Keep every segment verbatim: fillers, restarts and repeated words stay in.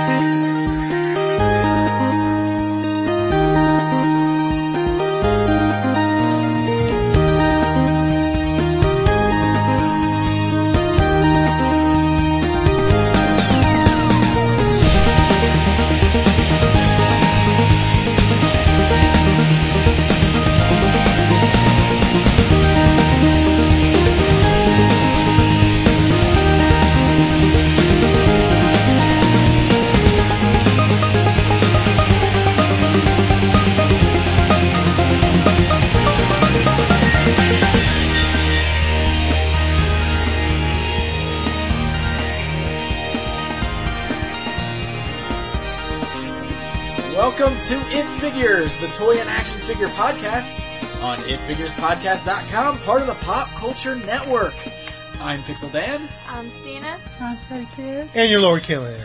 Welcome to It Figures, the toy and action figure podcast on it figures podcast dot com, part of the Pop Culture Network. I'm Pixel Dan. I'm Stina. I'm Teddy Kid. And your Lord Killian.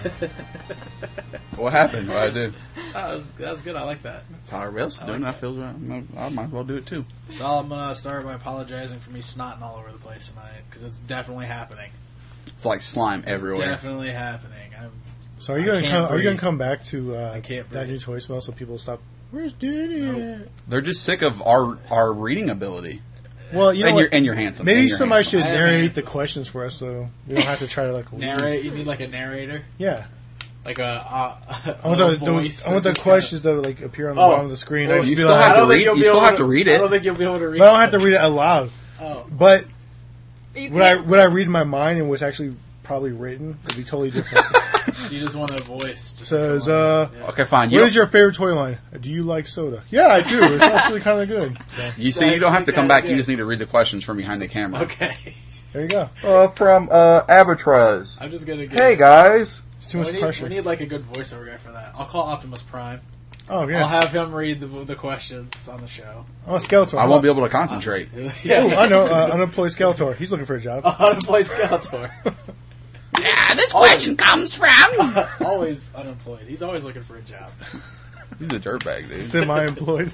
What happened? What I do? Oh, that, was, that was good. I like that. That's how everybody else is doing. like I feel right. I might as well do it too. So I'm going to start by apologizing for me snotting all over the place tonight, because it's definitely happening. It's like slime everywhere. It's definitely happening. I'm, So are you I going to can't come? Are you going breathe. to come back to uh, I can't that breathe. new toy smell so people stop? Where's Danny? at?" They're just sick of our our reading ability. Well, you know and what? you're and you're handsome. Maybe and you're somebody handsome. should I am narrate handsome. the questions for us, so we don't have to try to like narrate. You need like a narrator, Yeah, like a, a, I want a the, the voice. I want that the just questions that like appear on the Oh. bottom of the screen. Well, I just you be still like, have I to don't read- think you'll you be still able have to read it. I don't think you'll be able to read. but I don't have to read it aloud. Oh, But You what I can't- what I read in my mind and what's actually probably written would be totally different. so you just want a voice. Just Says, to go on. uh, Yeah. Okay, fine. You what don't- is your favorite toy line? Do you like soda? Yeah, I do. It's actually kind of good. So, You see, you don't have to come Exactly, back. You yeah. just need to read the questions from behind the camera. Okay, there you go. Uh, from uh, Albatross. I'm just gonna. Get Hey guys. It's too much we need, pressure. We need like a good voiceover guy for that. I'll call Optimus Prime. oh yeah, I'll have him read the the questions on the show. I'm a Skeletor. I won't be able to concentrate. Yeah, Oh, I know. Uh, unemployed Skeletor. He's looking for a job. unemployed Skeletor. Yeah, this question comes from. Always unemployed. He's always looking for a job. He's a dirtbag, dude. Semi-employed.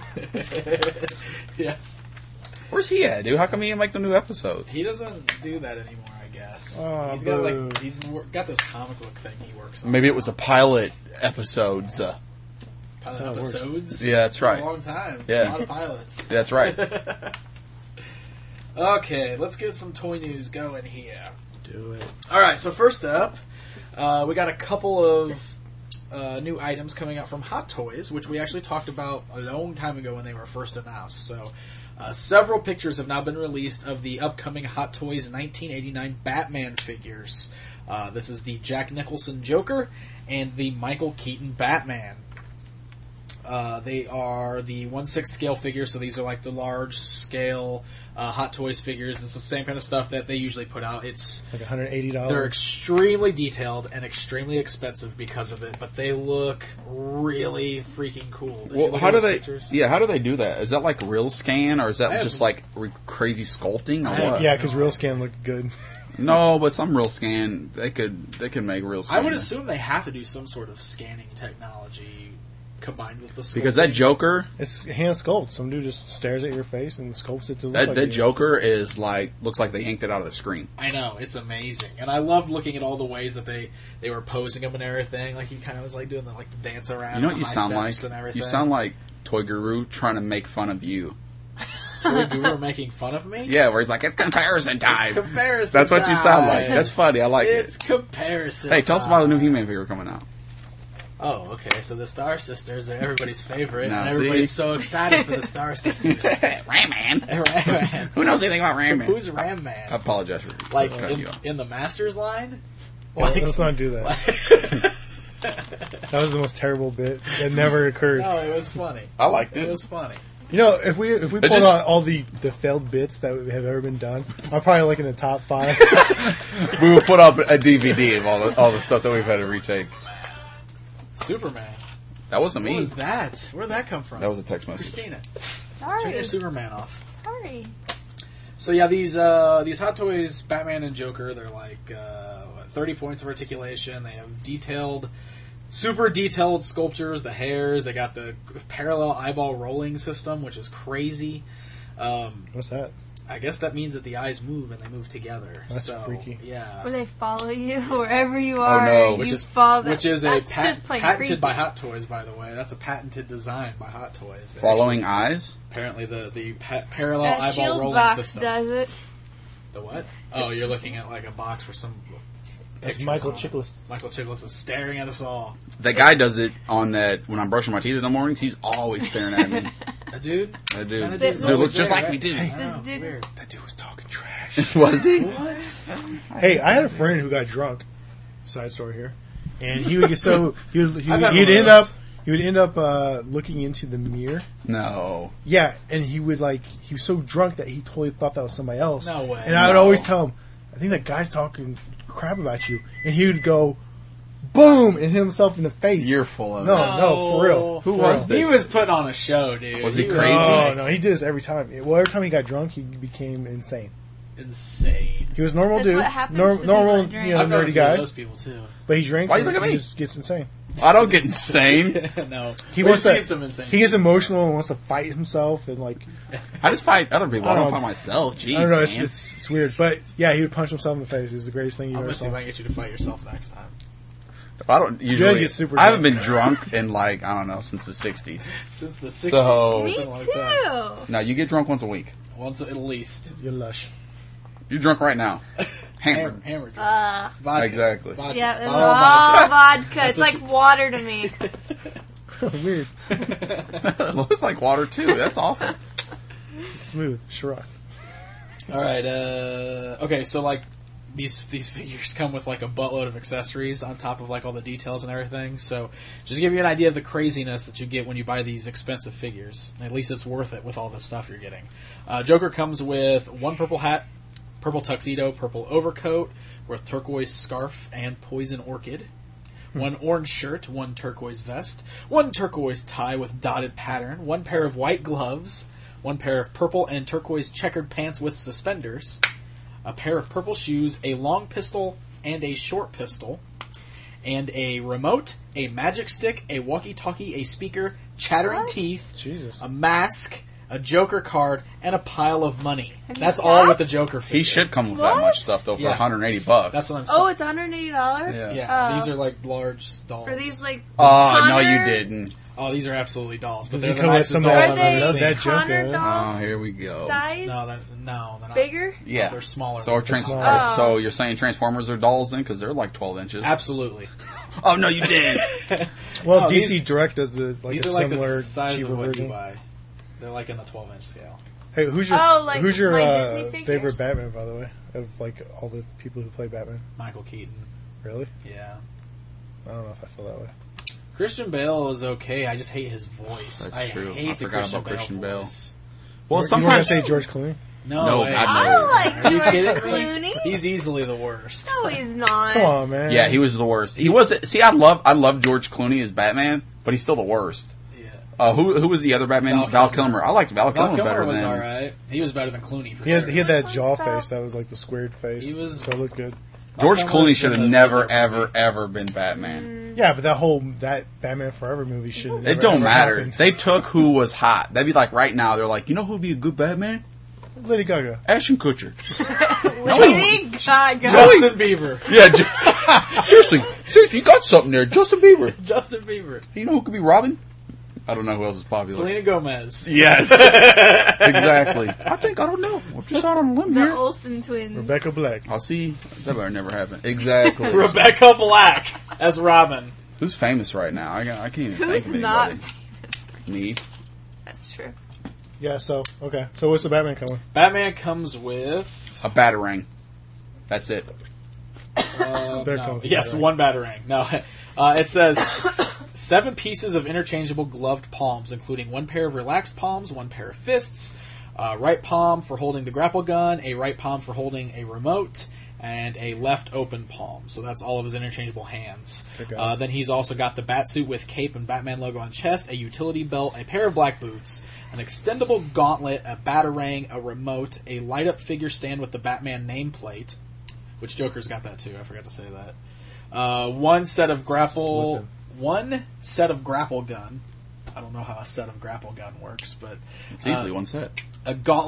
Yeah, Where's he at, dude? How come he didn't make the new episodes? he doesn't do that anymore. I guess Oh, he's got boo. like he's wor- got this comic book thing he works on. Maybe it was the pilot episodes. Uh, Pilot That's how it works. episodes. Yeah, that's right. For a long time. Yeah. A lot of pilots. that's right. Okay, let's get some toy news going here. Do it. All right, so first up, uh, we got a couple of uh, new items coming out from Hot Toys, which we actually talked about a long time ago when they were first announced. So, uh, several pictures have now been released of the upcoming Hot Toys nineteen eighty-nine Batman figures. Uh, this is the Jack Nicholson Joker and the Michael Keaton Batman. Uh, they are the one sixth scale figures, so these are like the large scale uh, Hot Toys figures. It's the same kind of stuff that they usually put out. It's Like one hundred eighty dollars. they're extremely detailed and extremely expensive because of it, but they look really freaking cool. Did you Well, look how at do those they? pictures? Yeah, how do they do that? Is that like real scan, or is I that have- just like re- crazy sculpting, or I have- what? Yeah, because real scan looked good. No, but some real scan they could they could make real scan. I would assume they have to do some sort of scanning technology combined with the sculpting. because that Joker, It's hand sculpt. Some dude just stares at your face and sculpts it to look that like that you. Joker is like looks like they yanked it out of the screen. I know, it's amazing. And I loved looking at all the ways that they, they were posing him and everything. Like, he kind of was like doing the, like, the dance around. You know what the you high sound steps like? and everything. You sound like Toy Guru trying to make fun of you. Toy Guru making fun of me? Yeah, where he's like, it's comparison time. It's comparison That's what you sound like. time. That's funny. I like It's it. comparison Hey, tell us time. about the new He-Man figure coming out. Oh, okay. So the Star Sisters are everybody's favorite, Now, and everybody's see? so excited for the Star Sisters. Ram Man. Ram Man. Who knows anything about Ram Man? Who's Ram Man? I apologize for Like cutting in, you off. in the Masters line? Well, Like, let's not do that. That was the most terrible bit that never occurred. no, it was funny. I liked It it. was funny. You know, if we if we pulled just- out all the, the failed bits that have ever been done, I'm probably like in the top five. We will put up a D V D of all the all the stuff that we've had to retake. Superman. That wasn't What me. was that? Where'd that come from? That was a text message. Christina. Sorry. Turn your Superman off. Sorry. So yeah, these uh, these Hot Toys Batman and Joker, they're like uh, what, thirty points of articulation. They have detailed, super detailed sculptures, the hairs. They got the parallel eyeball rolling system, which is crazy. Um, What's that? I guess that means that the eyes move and they move together. That's so, freaky. Yeah. Where they follow you wherever you are. no. and Which you is follow them. which is a That's pat- just plain patented creepy. by Hot Toys, by the way. That's a patented design by Hot Toys. They Following actually- eyes? apparently the the pa- parallel That eyeball shield rolling box system. does it. The what? Oh, you're looking at like a box for some. That's pictures Michael on it. Chiklis. Michael Chiklis is staring at us all. That guy does it on that when I'm brushing my teeth in the mornings. He's always staring at me. A dude. That dude. And the That dude's dude always looks just there, like right? me, too. I know, This dude- weird. That dude was talking trash. Was he? What? Hey, I had a friend who got drunk. Side story here, and he would get so he would he I've would, had he'd one of end those. up he would end up uh, looking into the mirror. No. Yeah, and he would like he was so drunk that he totally thought that was somebody else. No way. And I would No. always tell him, I think that guy's talking crap about you, and he would go, boom, and hit himself in the face. You're full of no, it. no, for real. Who For was real. this? He was putting on a show, dude. Was he was crazy? Oh no, he did this every time. Well, every time he got drunk, he became insane. Insane. He was a normal That's dude, what happens norm- to people normal, that drink. you know, I've known a nerdy few of guy, those people too. but he drinks. Why you and look at he me? just gets insane. I don't get insane. no, He We've wants seen to. some insane. He gets emotional and wants to fight himself and like I just fight other people. I I don't don't- fight myself. Jeez, I don't know. It's, man. it's it's weird, but yeah, he would punch himself in the face. It's the greatest thing you I'm ever gonna see if saw. I can get you to fight yourself next time. I don't usually. get super I haven't drunk. been drunk in like I don't know since the sixties. Since the sixties. So- Me It's been a long time. too. Now you get drunk once a week. Once at least. You're lush. You're drunk right now. Hammer, Hammered. hammer. Uh, Vodka. Exactly. Vodka. yeah, it's Bottle of vodka. all vodka. That's It's what like water to me. Weird. It looks like water too. That's awesome. It's smooth. Shrug. All right. Uh, okay, so like these these figures come with like a buttload of accessories on top of like all the details and everything. So just to give you an idea of the craziness that you get when you buy these expensive figures. At least it's worth it with all the stuff you're getting. Uh, Joker comes with one purple hat, purple tuxedo, purple overcoat with turquoise scarf and poison orchid. One orange shirt, one turquoise vest, one turquoise tie with dotted pattern, one pair of white gloves, one pair of purple and turquoise checkered pants with suspenders, a pair of purple shoes, a long pistol and a short pistol, and a remote, a magic stick, a walkie-talkie, a speaker, chattering What? teeth, Jesus. a mask, a Joker card, and a pile of money. Have you That's all stopped? with the Joker figure. He should come with that What? much stuff though for Yeah. one hundred eighty bucks. That's what I'm saying. Oh, it's one hundred eighty dollars? Yeah. Yeah, Oh. these are like large dolls. Are these like Oh no, Connor? you didn't. Oh, these are absolutely dolls, but Does they're he the come with nicest some dolls of I've Are that- ever they love seen. that Connor Joker. dolls? Oh, here we go. Size? No, that, no, they're not. Bigger? Yeah, They're smaller. So, are They're trans- smaller. Oh. so you're saying Transformers are dolls then because they're like twelve inches. Absolutely. Oh no, you did. Well, Oh, D C these- Direct does the like These a are like the similar size cheaper of what version. you buy. They're like in the twelve inch scale. Hey, who's your Oh, like- who's your like uh, Disney figures? favorite Batman, by the way? Of like all the people who play Batman, Michael Keaton. really? Yeah. I don't know if I feel that way. Christian Bale is okay. I just hate his voice. That's I true. hate I the forgot Christian about Bale Christian Bale. voice. Well, you want to sometimes say George Clooney? No, No, way. God, I no. like Are you George kidding me? Clooney. He's easily the worst. No, he's not. Come on, man. Yeah, he was the worst. He was. See, I love I love George Clooney as Batman, but he's still the worst. Yeah. Uh, who who was the other Batman? Val Val, Kilmer. Kilmer. I liked Val, Val Kilmer, Kilmer better was than. alright. He was better than Clooney for He had sure. he had that Which jaw one's that? face that was like the squared face. He was- so it looked good. George Val Kilmer Clooney was should have in the never, movie. ever, ever been Batman. Yeah, but that whole that Batman Forever movie should. It don't matter. They took who was hot. That'd be like right now. They're like, you know who'd be a good Batman? Lady Gaga. Ashton Kutcher. Lady Gaga. Justin Bieber. Yeah. Ju- seriously, seriously, you got something there, Justin Bieber. Justin Bieber. You know who could be Robin? I don't know who else is popular. Selena Gomez. Yes, exactly. I think I don't know. I'm just out on a limb The here. Olsen twins. Rebecca Black. I'll see. That better never happen. Exactly. Rebecca Black as Robin. Who's famous right now? I, got, I can't even Who's think of not anybody. Me. That's true. Yeah. So okay. So what's the Batman coming? Batman comes with A batarang. That's it. uh, Better no. come with a yes, batarang. one batarang. No, uh, it says s- seven pieces of interchangeable gloved palms, including one pair of relaxed palms, one pair of fists, uh, right palm for holding the grapple gun, a right palm for holding a remote, and a left open palm. So that's all of his interchangeable hands. Okay. Uh, then he's also got the bat suit with cape and Batman logo on chest, a utility belt, a pair of black boots, an extendable gauntlet, a batarang, a remote, a light up figure stand with the Batman nameplate, which Joker's got that too. I forgot to say that. Uh, one set of grapple, Slipping. one set of grapple gun. I don't know how a set of grapple gun works, but It's easily uh, one set. a gauntlet,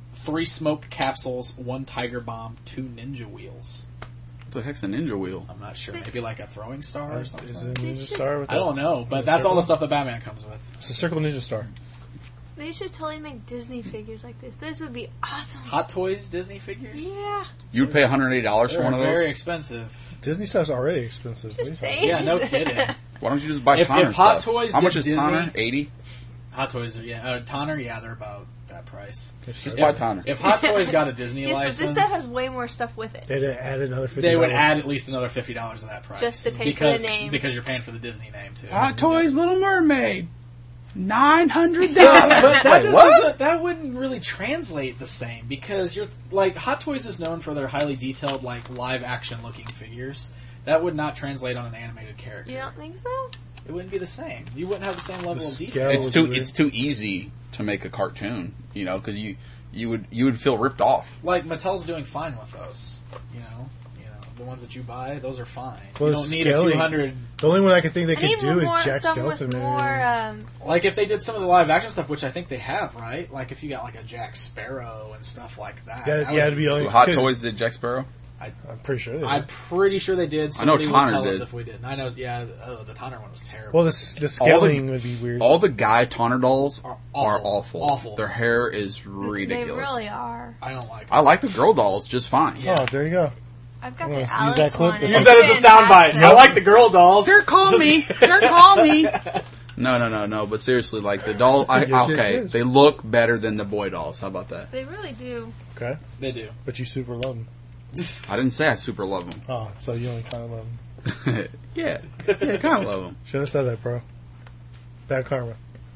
three smoke capsules, one tiger bomb, two ninja wheels. What the heck's a ninja wheel? I'm not sure. Maybe like a throwing star or something. Is it a ninja star? With I don't know, but that's all the stuff that Batman comes with. It's a circle ninja star. They should totally make Disney figures like this. This would be awesome. Hot Toys Disney figures? Yeah. You would pay one hundred eighty dollars for They're one of very those? expensive. Disney stuff's already expensive. Just What saying. Yeah, no kidding. Why don't you just buy If- Tonner if Hot stuff? Toys How did much is Disney- Tonner? eighty? Hot Toys, are, yeah. Uh, Tonner, yeah, they're about that price. Just If, buy Tonner. if Hot Toys got a Disney Yes, but license, this stuff has way more stuff with it. They'd add another fifty. they would add at least another fifty dollars to that price. Just to pay for the because, name. Because you're paying for the Disney name, too. Hot Toys Little Mermaid. Nine hundred Yeah, dollars. but that, just what? doesn't- that wouldn't really translate the same because you're like Hot Toys is known for their highly detailed, like live action looking figures. That would not translate on an animated character. You don't think so? It wouldn't be the same. You wouldn't have the same level The of scale- detail. It's would too be weird. it's too easy to make a cartoon, you know, because you you would you would feel ripped off. Like Mattel's doing fine with those. You know, you know the ones that you buy, those are fine. Well, you the don't need a scaling- two hundred. The only one I could think they I could need do is more, Jack some with Skeleton. more, um, Like if they did some of the live action stuff, which I think they have, right? Like if you got like a Jack Sparrow and stuff like that. Yeah, that yeah, would it'd be only- Hot 'cause- Toys did Jack Sparrow. I'm pretty sure. They I'm did. pretty sure they did. I know Somebody would Tonner tell us did. if we did. I know. Yeah, oh, the Tonner one was terrible. Well, the s- the scaling would be weird. All the guy Tonner dolls Are are awful. awful. Awful. Their hair is ridiculous. they really are. I don't like. It. I like the girl dolls just fine. Yeah. Oh, there you go. I've got I'm the gonna use Alice that clip one. as and Use a- it's that as a soundbite. fantastic. I like the girl dolls. They're call me. They're call me. No, no, no, no. But seriously, like the doll. I, Yes, it okay, is. they look better than the boy dolls. How about that? They really do. Okay, They do. but you super love them. I didn't say I super love them. Oh, so you only kind of love them. yeah, yeah, kind of love them. Should have said that, bro. Bad karma.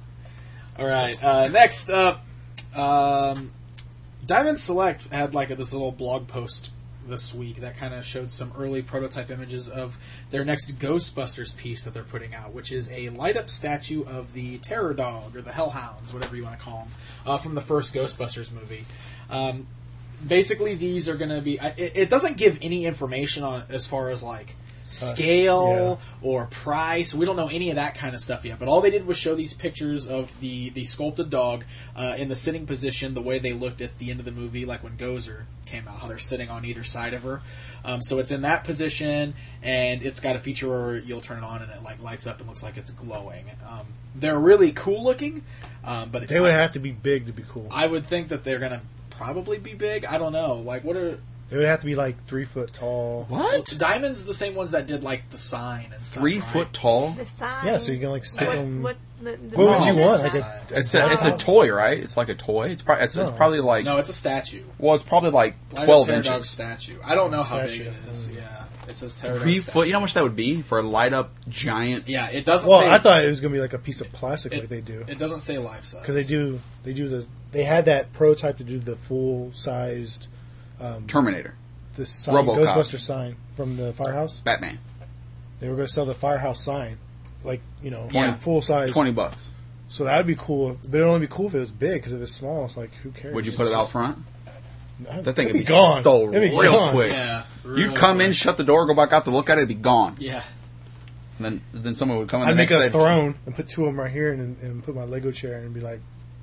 All right. Uh, next up, um, Diamond Select had like this little blog post this week that kind of showed some early prototype images of their next Ghostbusters piece that they're putting out, which is a light-up statue of the Terror Dog or the Hellhounds, whatever you want to call them, uh, from the first Ghostbusters movie. Um, basically, these are going to be. It, it doesn't give any information on as far as like scale or price. We don't know any of that kind of stuff yet. But all they did was show these pictures of the, the sculpted dog uh, in the sitting position, the way they looked at the end of the movie, like when Gozer came out, how they're sitting on either side of her. Um, so it's in that position, and it's got a feature where you'll turn it on and it like lights up and looks like it's glowing. Um, they're really cool looking, um, but They would have to be big to be cool. I would think that they're gonna probably be big. I don't know. Like, what are They would have to be like three foot tall. What? Diamond's the same ones that did like the sign and stuff. Three right? foot tall? The sign. Yeah, so you can like stick What, them. what, the, the What would you dimensions want? of Like that? a, It's a, it's a toy, right? It's like a toy. It's probably it's, it's No, probably it's- like No, it's a statue. well, it's probably like Light twelve Up Terror Dog inches. statue. I don't know how big Statue. it is. Yeah, it says Terror Three Dog foot. statue. You know how much that would be for a light up giant? Yeah, it doesn't. well, say, I thought it was gonna be like a piece of plastic, it, like they do, It doesn't say life size because they do. They do the. They had that prototype to do the full sized, um, Terminator, the sign, RoboCop. Ghostbuster sign from the firehouse. Batman, They were going to sell the firehouse sign, like you know, Yeah. full size. twenty bucks. So that would be cool, but it'd only be cool if it was big. Because if it's small, it's like who cares? Would you put it out front? That'd That thing would be gone. stole It'd be real gone. quick. Yeah, You really come in, quick. shut the door, go back out to look at it, it'd be gone. Yeah, And then then someone would come in. I'd the make next a day. throne and put two of them right here, and, and put my Lego chair and be like,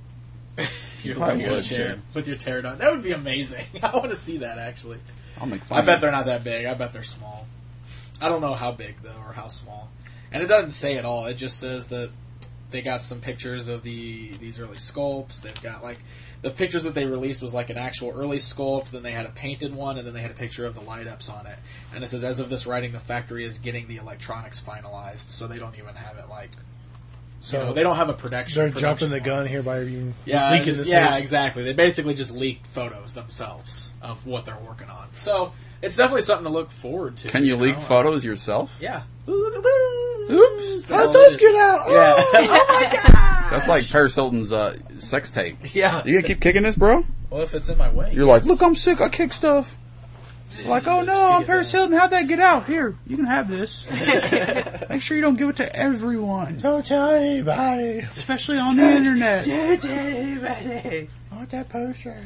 your probably Lego would, chair too. with your pterodon. That would be amazing. I want to see that actually. I'll make fun. I of bet you. they're not that big. I bet they're small. I don't know how big though, or how small. And it doesn't say at all. It just says that they got some pictures of the these early sculpts. They've got like the pictures that they released was like an actual early sculpt. Then they had a painted one, and then they had a picture of the light ups on it. And it says, as of this writing, the factory is getting the electronics finalized, so they don't even have it like. so you know, they don't have a production. they're production jumping the one. gun here by even Yeah, leaking this. yeah, news. exactly. They basically just leaked photos themselves of what they're working on. So it's definitely something to look forward to. Can you leak know? photos yourself? Yeah. Oops. How does those get out? Yeah. Oh my god! That's like Paris Hilton's uh, sex tape. Yeah. You gonna keep kicking this, bro? Well, if it's in my way, You're like, yes. look, I'm sick. I kick stuff. Like, oh no, I'm Paris Hilton. How'd that get out? Here, you can have this. Make sure you don't give it to everyone, Don't tell anybody. especially on the internet. I want that poster.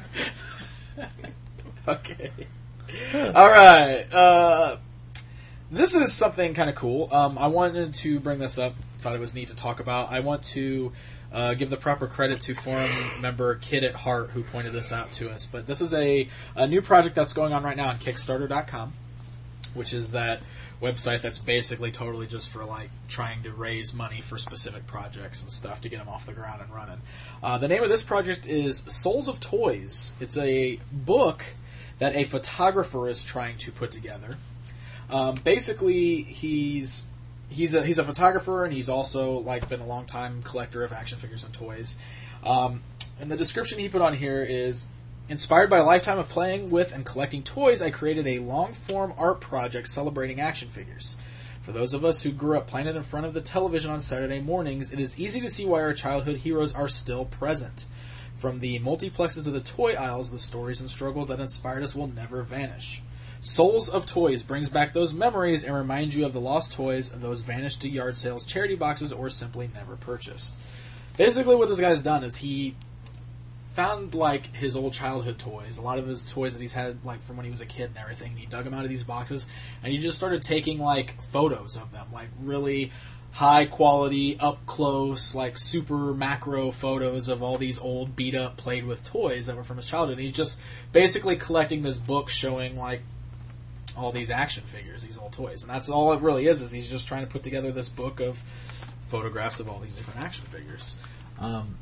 Okay. All right. Uh, this is something kind of cool. Um, I wanted to bring this up. Thought it was neat to talk about. I want to uh, give the proper credit to forum member Kid at Heart who pointed this out to us. But this is a, a new project that's going on right now on Kickstarter dot com, which is that website that's basically totally just for like trying to raise money for specific projects and stuff to get them off the ground and running. Uh, the name of this project is Souls of Toys. It's a book that a photographer is trying to put together. Um, basically, he's he's a he's a photographer and he's also like been a long time collector of action figures and toys. Um, and the description he put on here is: inspired by a lifetime of playing with and collecting toys, I created a long-form art project celebrating action figures. For those of us who grew up playing it in front of the television on Saturday mornings, it is easy to see why our childhood heroes are still present. From the multiplexes to the toy aisles, the stories and struggles that inspired us will never vanish. Souls of Toys brings back those memories and reminds you of the lost toys and those vanished to yard sales, charity boxes, or simply never purchased. Basically what this guy's done is he found like his old childhood toys, a lot of his toys that he's had like from when he was a kid and everything. And he dug them out of these boxes and he just started taking like photos of them, like really high quality, up close, like super macro photos of all these old beat up, played with toys that were from his childhood. And he's just basically collecting this book showing like all these action figures, these old toys, and that's all it really is. Is he's just trying to put together this book of photographs of all these different action figures. Um,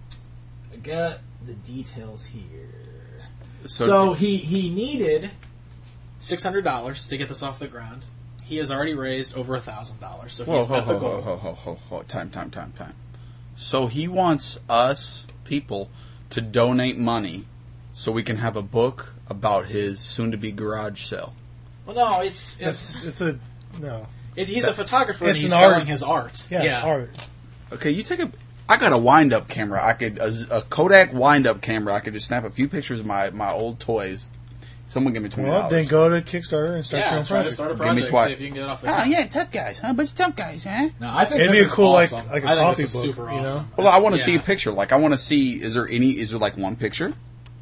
I got the details here. So, so he, he needed six hundred dollars to get this off the ground. He has already raised over a thousand dollars. So whoa, he's ho, met ho, the goal. ho, ho, ho, ho, time, time, time, time. So he wants us people to donate money so we can have a book about his soon-to-be garage sale. Well, no, it's It's, it's, it's a no. it's he's a photographer and it's he's an selling art. his art. Yeah, it's art. Okay, you take a. I got a wind-up camera. I could a, a Kodak wind-up camera. I could just snap a few pictures of my, my old toys. Someone give me twenty dollars. Well, then go to Kickstarter and start Yeah, your own try to project. start a Give me project. twi- See if you can get it off the Oh ground. yeah, tough guys, huh? Bunch of tough guys, huh? No, I think It'd this be a is cool, like- awesome. like a I think coffee this is book, super you know? awesome. Well, I want to Yeah. see a picture. Like, I want to see. Is there any? Is there like one picture?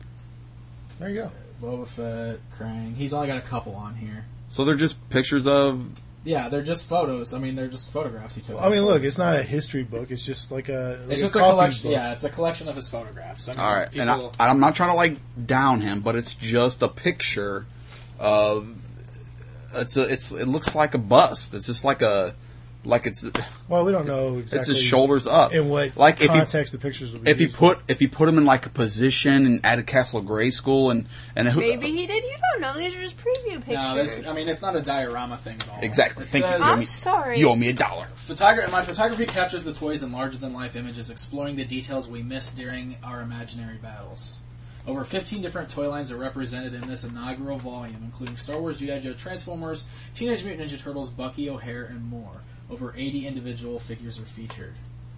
There you go. Boba Fett, Krang. He's only got a couple on here. So they're just pictures of. Yeah, they're just photos. I mean, they're just photographs he took. Well, I mean, look, it's not a history book. It's just like a. Like It's just a, a coffee collection. book. Yeah, it's a collection of his photographs. I mean, All right, and I, people- I'm not trying to like down him, but it's just a picture of. It's a. It's. It looks like a bust. It's just like a. Like it's. Well, we don't know exactly. It's his shoulders up. In what like if context the pictures will be If he used. put if he put him in like a position and added Castle Grayskull and and who, Maybe he did. You don't know. These are just preview pictures. no, this, I mean, it's not a diorama thing at all. Exactly. It Thank you. says, I'm me- sorry. you owe me a dollar. Photogra- my photography captures the toys in larger-than-life images, exploring the details we missed during our imaginary battles. Over fifteen different toy lines are represented in this inaugural volume, including Star Wars, G I. Joe, Transformers, Teenage Mutant Ninja Turtles, Bucky, O'Hare, and more. Over eighty individual figures are featured.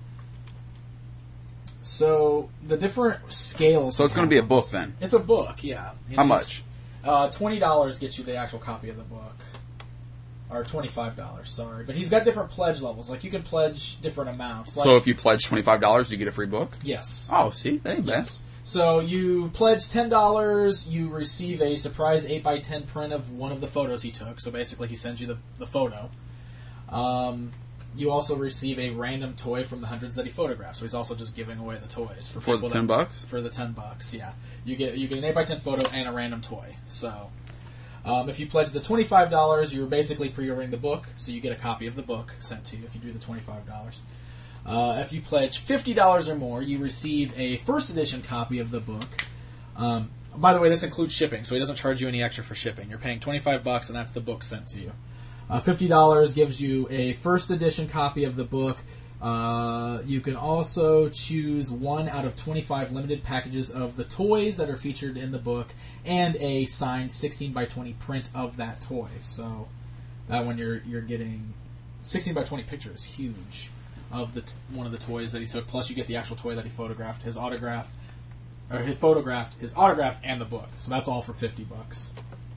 So, the different scales... So it's going to be a book then. It's a book, yeah. It How is- much? Uh, twenty dollars gets you the actual copy of the book. Or twenty-five dollars, sorry. But he's got different pledge levels. Like, you can pledge different amounts. Like, So if you pledge twenty five dollars, you get a free book. yes. Oh, see, that ain't bad. Yes. So you pledge ten dollars, you receive a surprise eight by ten print of one of the photos he took. So basically he sends you the, the photo. Um, you also receive a random toy from the hundreds that he photographed. So he's also just giving away the toys. For, For people the ten that- bucks? For the ten bucks, yeah. You get you get an eight by ten photo and a random toy. So um, if you pledge the twenty-five dollars, you're basically pre-ordering the book. So you get a copy of the book sent to you if you do the twenty-five dollars. Uh, if you pledge fifty dollars or more, you receive a first edition copy of the book. Um, by the way, this includes shipping, so he doesn't charge you any extra for shipping. You're paying twenty-five bucks, and that's the book sent to you. Uh, fifty dollars gives you a first edition copy of the book. Uh, you can also choose one out of twenty-five limited packages of the toys that are featured in the book, and a signed sixteen by twenty print of that toy. So that one you're you're getting sixteen by twenty picture is huge of the t- one of the toys that he took. Plus, you get the actual toy that he photographed, his autograph, or he photographed his autograph and the book. So that's all for fifty bucks.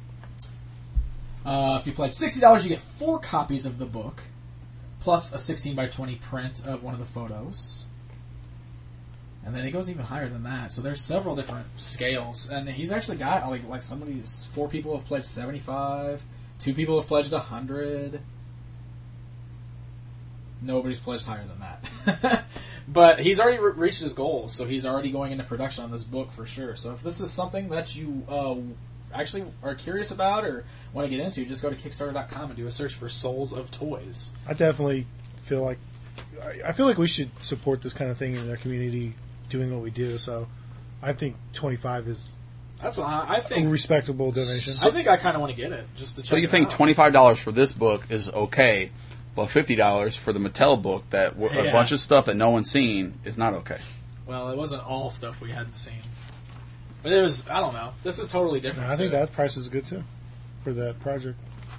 Uh, if you pledge sixty dollars, you get four copies of the book, plus a sixteen by twenty print of one of the photos. And then it goes even higher than that. So there's several different scales, and he's actually got like like somebody's four people have pledged seventy-five, two people have pledged a hundred. Nobody's pledged higher than that. But he's already re- reached his goals, so he's already going into production on this book for sure. So if this is something that you uh, actually are curious about or want to get into, just go to Kickstarter dot com and do a search for Souls of Toys. I definitely feel like I, I feel like we should support this kind of thing in our community, doing what we do. So I think twenty-five is That's what I, I a think. respectable donation. I think I kind of want to get it just to. So check you it think out. twenty-five dollars for this book is okay, but fifty dollars for the Mattel book, that w- a Yeah. bunch of stuff that no one's seen, is not okay. Well, it wasn't all stuff we hadn't seen, but it was. I don't know. This is totally different. I think too. that price is good too for that project.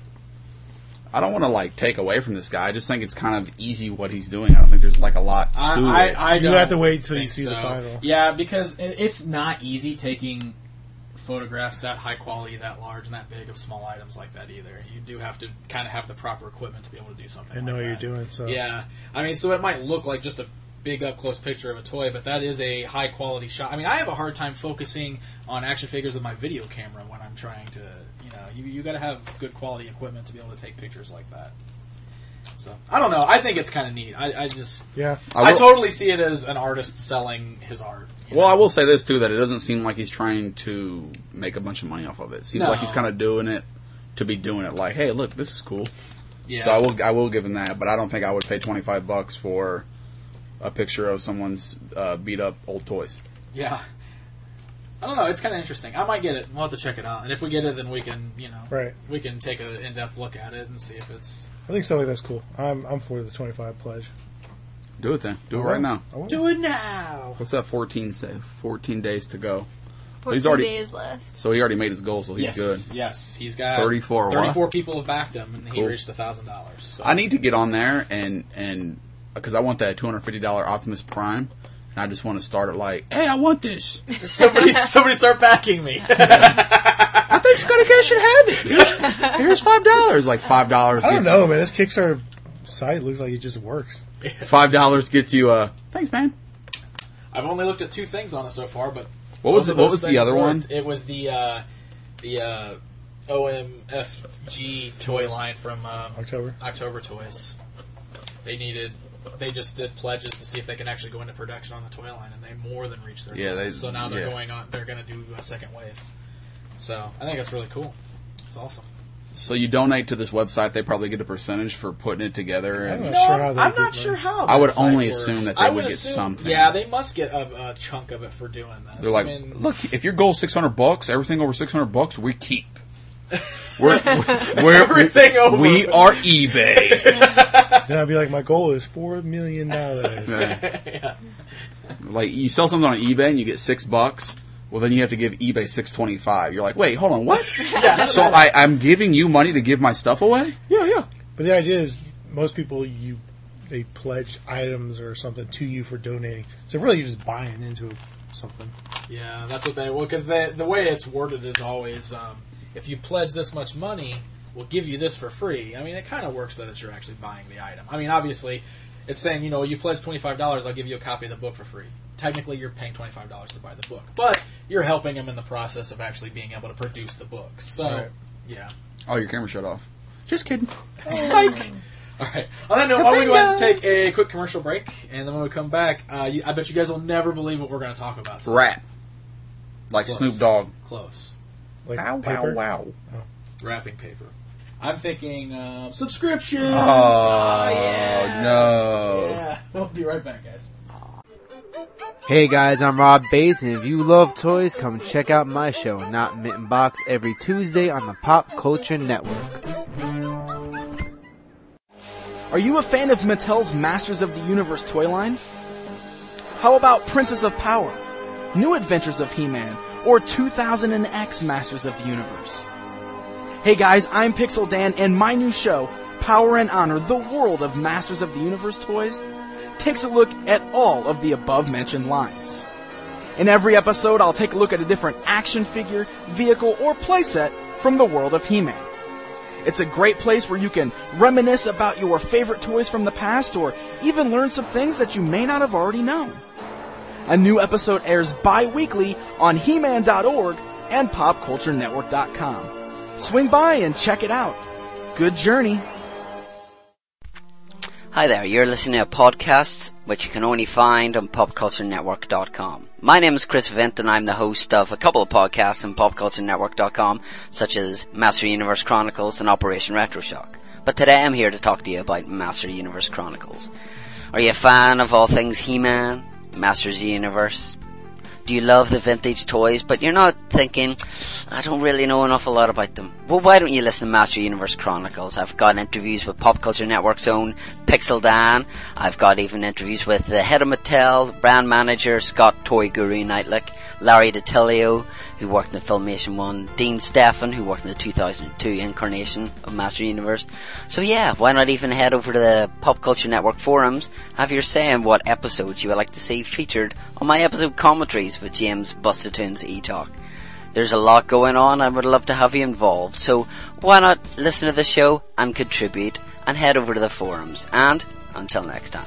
I don't want to like take away from this guy. I just think it's kind of easy what he's doing. I don't think there's like a lot to I, it. I, I You don't have to wait until you think see the so. final. Yeah, because it- it's not easy taking photographs that high quality, that large, and that big of small items like that either. You do have to kind of have the proper equipment to be able to do something. And like know what that. you're doing. So Yeah, I mean, so it might look like just a big up close picture of a toy, but that is a high quality shot. I mean, I have a hard time focusing on action figures with my video camera when I'm trying to, you know, you you got to have good quality equipment to be able to take pictures like that. So I don't know. I think it's kind of neat. I, I just yeah, I I, will- totally see it as an artist selling his art. you Well, know? I will say this too, that it doesn't seem like he's trying to make a bunch of money off of it. It seems No. like he's kind of doing it to be doing it. Like, hey, look, this is cool. Yeah. So I will, I will give him that, but I don't think I would pay twenty five bucks for a picture of someone's uh, beat up old toys. Yeah. I don't know. It's kind of interesting. I might get it. We'll have to check it out. And if we get it, then we can, you know, right. we can take an in-depth look at it and see if it's. I think something that's cool. I'm I'm for the twenty-five pledge. Do it then. Do it I right will. now. I will. Do it now. What's that? fourteen, say, fourteen days to go. fourteen He's already- days left. So he already made his goal, so he's yes. good. Yes. He's got thirty-four, what? thirty-four people have backed him, and he Cool. reached a thousand dollars. So. I need to get on there and and because I want that two hundred fifty dollars Optimus Prime, and I just want to start it like, hey, I want this. somebody, somebody, start backing me. I think Scotty Cash should have it. Here's, here's five dollars. Like five dollars. I don't gets, know, man. This Kickstarter site looks like it just works. Five dollars gets you. Uh, thanks, man. I've only looked at two things on it so far, but What was both it? of What those was the things other worked. one? It was the uh, the uh, O M F G toy line from um, October. October Toys. They needed. They just did pledges to see if they can actually go into production on the toy line, and they more than reached their Yeah, goals. they- So now they're yeah. going on. They're going to do a second wave. So I think that's really cool. It's awesome. So you donate to this website, they probably get a percentage for putting it together. I'm And not sure No, how they I'm get not money. sure how. I would that site only works. assume that they I would get assume- something. Yeah, they must get a, a chunk of it for doing this. they're like, I mean, look, if your goal is six hundred bucks, everything over six hundred bucks, we keep. We're, we're, Everything over. We are eBay. Then I'd be like, my goal is four million dollars. yeah. Like you sell something on eBay and you get six bucks. Well, then you have to give eBay six twenty five. You're like, wait, hold on, what? Yeah. So I, I'm giving you money to give my stuff away? Yeah, yeah. But the idea is, most people you they pledge items or something to you for donating. So really, you're just buying into something. Yeah, that's what they. Well, because the way it's worded is always, um, if you pledge this much money, we'll give you this for free. I mean, it kind of works that you're actually buying the item. I mean, obviously, it's saying, you know, you pledge twenty-five dollars, I'll give you a copy of the book for free. Technically, you're paying twenty-five dollars to buy the book, but you're helping them in the process of actually being able to produce the book. So, Right. yeah. Oh, your camera shut off. Just kidding. Psych. All right. On that note, why don't we go ahead and take a quick commercial break, and then when we come back, uh, you, I bet you guys will never believe what we're going to talk about today. Rat. Like Close. Snoop Dogg. Close. Like Wow, paper. wow, wow. Wrapping paper. I'm thinking uh, subscriptions. Oh, yeah. no. Yeah. We'll be right back, guys. Hey guys, I'm Rob Bass, and if you love toys, come check out my show, Not Mitten Box, every Tuesday on the Pop Culture Network. Are you a fan of Mattel's Masters of the Universe toy line? How about Princess of Power, New Adventures of He-Man, or two thousand X Masters of the Universe? Hey guys, I'm Pixel Dan, and my new show, Power and Honor, the World of Masters of the Universe Toys, takes a look at all of the above-mentioned lines. In every episode, I'll take a look at a different action figure, vehicle, or playset from the world of He-Man. It's a great place where you can reminisce about your favorite toys from the past, or even learn some things that you may not have already known. A new episode airs bi-weekly on He Man dot org and Pop Culture Network dot com. Swing by and check it out. Good journey. Hi there, you're listening to a podcast which you can only find on pop culture network dot com. My name is Chris Vint and I'm the host of a couple of podcasts on pop culture network dot com, such as Master Universe Chronicles and Operation Retroshock. But today I'm here to talk to you about Master Universe Chronicles. Are you a fan of all things He-Man, Masters of the Universe? Do you love the vintage toys, but you're not thinking, I don't really know an awful lot about them? Well, why don't you listen to Master Universe Chronicles? I've got interviews with Pop Culture Network's own Pixel Dan. I've got even interviews with the head of Mattel, brand manager Scott Toy Guru Knightlick, Larry DiTilio, who worked in the Filmation one, Dean Stefan, who worked in the two thousand two incarnation of Master Universe. So yeah, why not even head over to the Pop Culture Network forums, have your say in what episodes you would like to see featured on my episode commentaries with James Bustatoons E-Talk. There's a lot going on and I would love to have you involved, so why not listen to the show and contribute and head over to the forums. And until next time.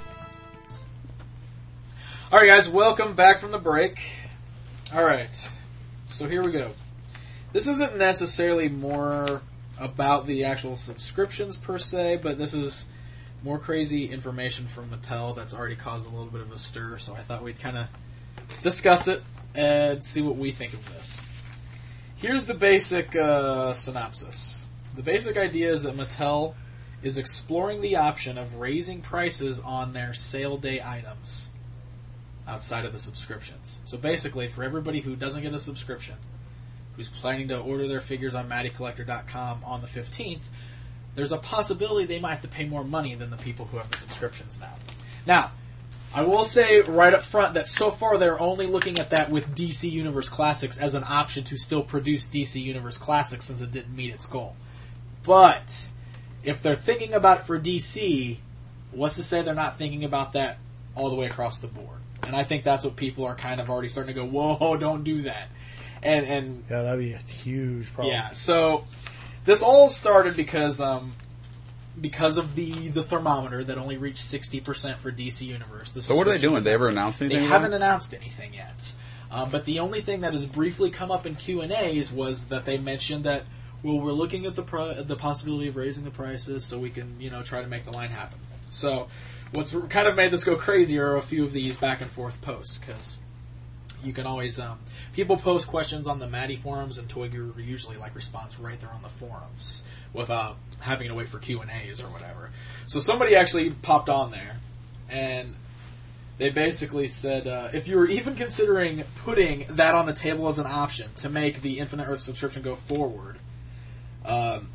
Alright guys, welcome back from the break. Alright, so here we go. This isn't necessarily more about the actual subscriptions per se, but this is more crazy information from Mattel that's already caused a little bit of a stir, so I thought we'd kind of discuss it and see what we think of this. Here's the basic uh, synopsis. The basic idea is that Mattel is exploring the option of raising prices on their sale day items outside of the subscriptions. So basically, for everybody who doesn't get a subscription, who's planning to order their figures on Matty Collector dot com on the fifteenth, there's a possibility they might have to pay more money than the people who have the subscriptions now. Now, I will say right up front that so far they're only looking at that with D C Universe Classics as an option to still produce D C Universe Classics since it didn't meet its goal. But if they're thinking about it for D C, what's to say they're not thinking about that all the way across the board? And I think that's what people are kind of already starting to go, whoa, don't do that. And and Yeah, that'd be a huge problem. yeah, so this all started because um, because of the, the thermometer that only reached sixty percent for D C Universe. The So what are they subscription doing? They ever announced anything? They about haven't it? announced anything yet. Um, but the only thing that has briefly come up in Q and A's was that they mentioned that, well, we're looking at the pri- the possibility of raising the prices so we can, you know, try to make the line happen. So what's kind of made this go crazy are a few of these back and forth posts, because you can always um, people post questions on the Matty forums, and Toy Guru usually like responds right there on the forums without having to wait for Q and A's or whatever. So somebody actually popped on there, and they basically said, uh, if you were even considering putting that on the table as an option to make the Infinite Earth subscription go forward, um,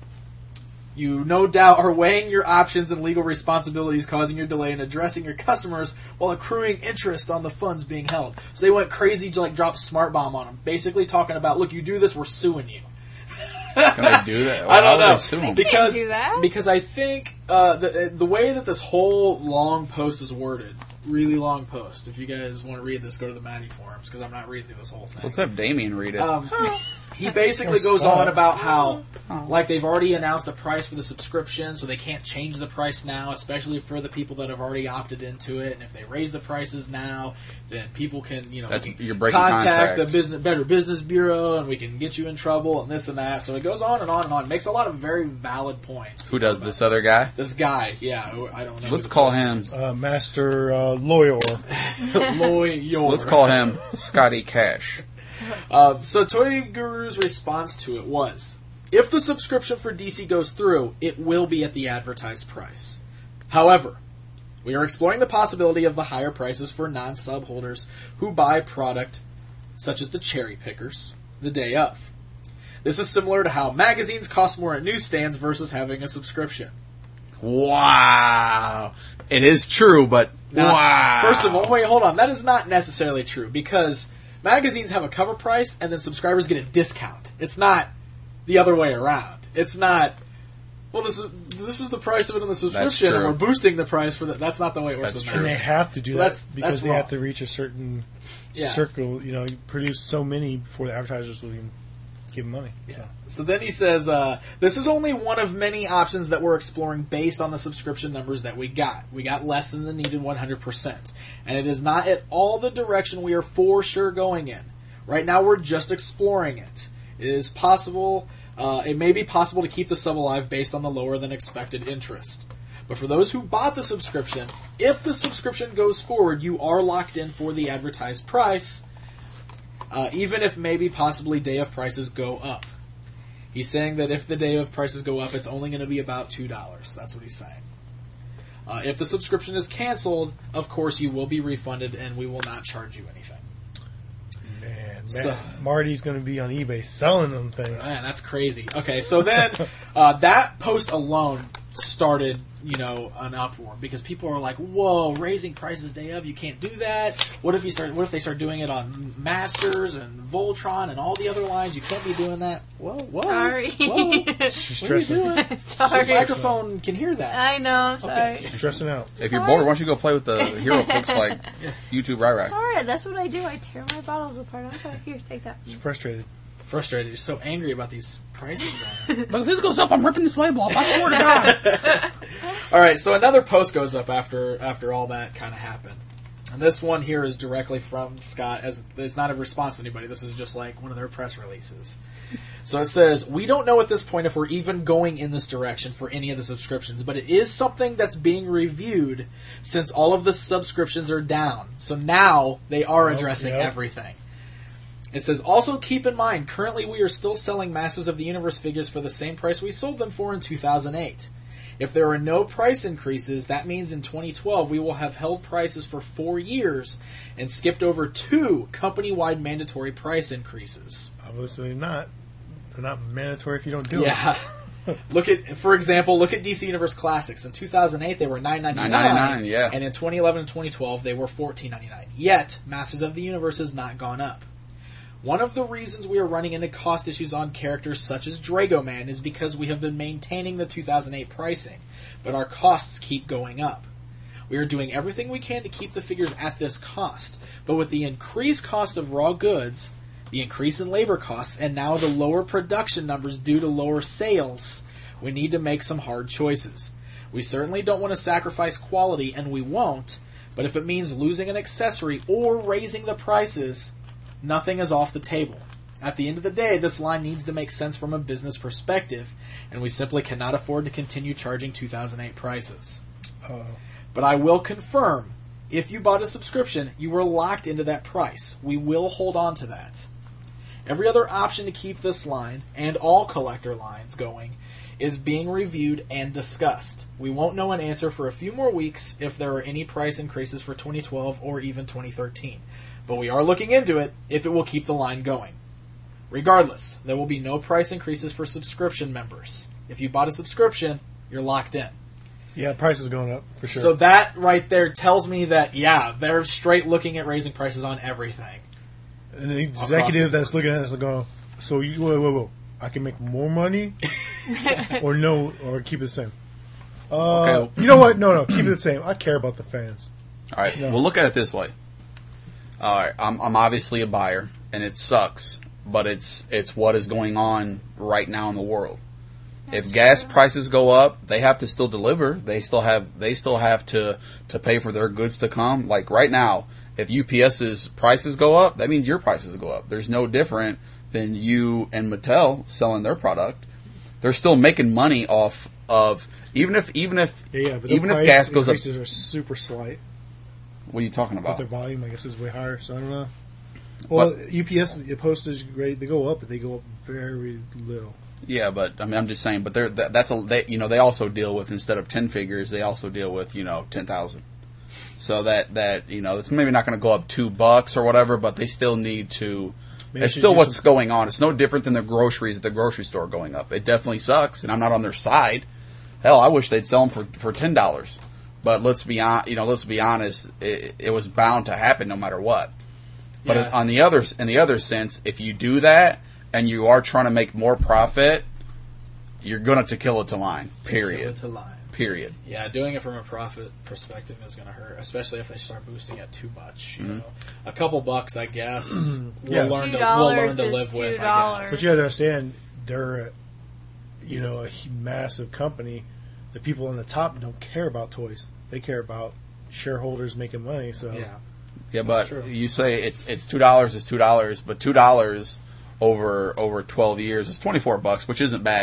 you no doubt are weighing your options and legal responsibilities, causing your delay in addressing your customers while accruing interest on the funds being held. So they went crazy to like drop a smart bomb on them, basically talking about, look, you do this, we're suing you. Can they do that? I don't How would know they sue 'em? They because can't do that. because I think uh, the the way that this whole long post is worded, really long post. If you guys want to read this, go to the Matty forums because I'm not reading through this whole thing. Let's have Damien read it. Um, he basically Or goes Scott. on about how, like, they've already announced the price for the subscription, so they can't change the price now, especially for the people that have already opted into it. And if they raise the prices now, then people can, you know, That's- we can you're breaking contact contract. the business, Better Business Bureau, and we can get you in trouble, and this and that. So it goes on and on and on. It makes a lot of very valid points. Who does this other guy? This guy, yeah, who- I don't know. who Let's the call person him. is. Uh, Master uh, Lawyer. Lloyd Yor. Let's call him Scotty Cash. Uh, so Toy Guru's response to it was, if the subscription for D C goes through, it will be at the advertised price. However, we are exploring the possibility of the higher prices for non-sub holders who buy product such as the cherry pickers the day of. This is similar to how magazines cost more at newsstands versus having a subscription. Wow. It is true, but Now, wow. First of all, wait, hold on. That is not necessarily true because magazines have a cover price and then subscribers get a discount. It's not the other way around. It's not, well, this is this is the price of it in the subscription and true. we're boosting the price for that. That's not the way it works That's with true. And they magazines. have to do So that that's- because that's they wrong. have to reach a certain Yeah. circle. You know, you produce so many before the advertisers will even give them money. So. Yeah. So then he says, uh, this is only one of many options that we're exploring based on the subscription numbers that we got. We got less than the needed one hundred percent. And it is not at all the direction we are for sure going in. Right now we're just exploring it. It is possible, uh, it may be possible to keep the sub alive based on the lower than expected interest. But for those who bought the subscription, if the subscription goes forward, you are locked in for the advertised price, uh, even if maybe possibly day of prices go up. He's saying that if the day of prices go up, it's only going to be about two dollars. That's what he's saying. Uh, if the subscription is canceled, of course you will be refunded and we will not charge you anything. Man, man So- Marty's going to be on eBay selling them things. Man, that's crazy. Okay, so then uh, that post alone started, you know, an uproar because people are like, "Whoa, raising prices day of, you can't do that. What if you start? What if they start doing it on Masters and Voltron and all the other lines? You can't be doing that." Whoa, whoa, Sorry. whoa! She's What are you stressing, doing? This Sorry. microphone can hear that. I know, I'm sorry. stressing out. If you're bored, why don't you go play with the hero clicks like YouTube Rai Rai? Sorry, that's what I do. I tear my bottles apart. I'm sorry. Here, take that. She's frustrated. Frustrated. You're so angry about these prices going up. But if this goes up, I'm ripping this label off. I swear to God. All right, so another post goes up after after all that kind of happened, and this one here is directly from Scott. As it's not a response to anybody. This is just like one of their press releases. So it says, "We don't know at this point if we're even going in this direction for any of the subscriptions, but it is something that's being reviewed since all of the subscriptions are down. So now they are addressing yep. everything." It says, "Also keep in mind, currently we are still selling Masters of the Universe figures for the same price we sold them for in two thousand eight. If there are no price increases, that means in twenty twelve we will have held prices for four years and skipped over two company-wide mandatory price increases." Obviously not. They're not mandatory if you don't do Yeah. Look at, for example, look at D C Universe Classics. In two thousand eight, they were nine ninety-nine. nine ninety-nine, yeah. And in twenty eleven and twenty twelve, they were fourteen ninety-nine. Yet, Masters of the Universe has not gone up. One of the reasons we are running into cost issues on characters such as Dragoman is because we have been maintaining the two thousand eight pricing, but our costs keep going up. We are doing everything we can to keep the figures at this cost, but with the increased cost of raw goods, the increase in labor costs, and now the lower production numbers due to lower sales, we need to make some hard choices. We certainly don't want to sacrifice quality, and we won't, but if it means losing an accessory or raising the prices, nothing is off the table. At the end of the day, this line needs to make sense from a business perspective, and we simply cannot afford to continue charging two thousand eight prices. Uh, But I will confirm, if you bought a subscription, you were locked into that price. We will hold on to that. Every other option to keep this line, and all collector lines going, is being reviewed and discussed. We won't know an answer for a few more weeks if there are any price increases for twenty twelve or even twenty thirteen. But we are looking into it if it will keep the line going. Regardless, there will be no price increases for subscription members. If you bought a subscription, you're locked in. yeah, price is going up for sure. So that right there tells me that, yeah, they're straight looking at raising prices on everything. An executive that's looking at this and going, so you, whoa, whoa, whoa, I can make more money, or no, or keep it the same. Uh, Okay. You know what? No, no, keep it the same. I care about the fans. All right, we'll look at it this way. All right, I'm, I'm obviously a buyer, and it sucks, but it's it's what is going on right now in the world. If gas prices go up, they have to still deliver. They still have they still have to, to pay for their goods to come. Like right now, if UPS's prices go up, that means your prices go up. There's no different than you and Mattel selling their product. They're still making money off of even if even if Yeah, yeah, but even the if price gas goes up. increases are super slight. What are you talking But about? their volume, I guess, is way higher. So I don't know. Well, What? U P S the postage rate, they go up, but they go up very little. Yeah, but I mean, I'm just saying. But they're that, that's a they, you know they also deal with, instead of ten figures, they also deal with, you know ten thousand. So that that you know it's maybe not going to go up two bucks or whatever, but they still need to. Maybe It's they should still do what's some- going on. It's no different than the groceries at the grocery store going up. It definitely sucks, and I'm not on their side. Hell, I wish they'd sell them for for ten dollars. But let's be on, you know, let's be honest. It, it was bound to happen no matter what. But Yeah. on the other in the other sense, if you do that and you are trying to make more profit, you're going to kill it to line. Period. To line. Period. Yeah, doing it from a profit perspective is going to hurt, especially if they start boosting it too much. You know, a couple bucks, I guess. We'll Yes. learn Two to we'll learn dollars to is live with. two I dollars. guess. But you have to understand, they're, uh, you know, a hu- massive company. The people on the top don't care about toys. They care about shareholders making money. So Yeah. Yeah, but true. you say it's it's two dollars, it's two dollars, but two dollars over over twelve years is twenty four bucks, which isn't bad.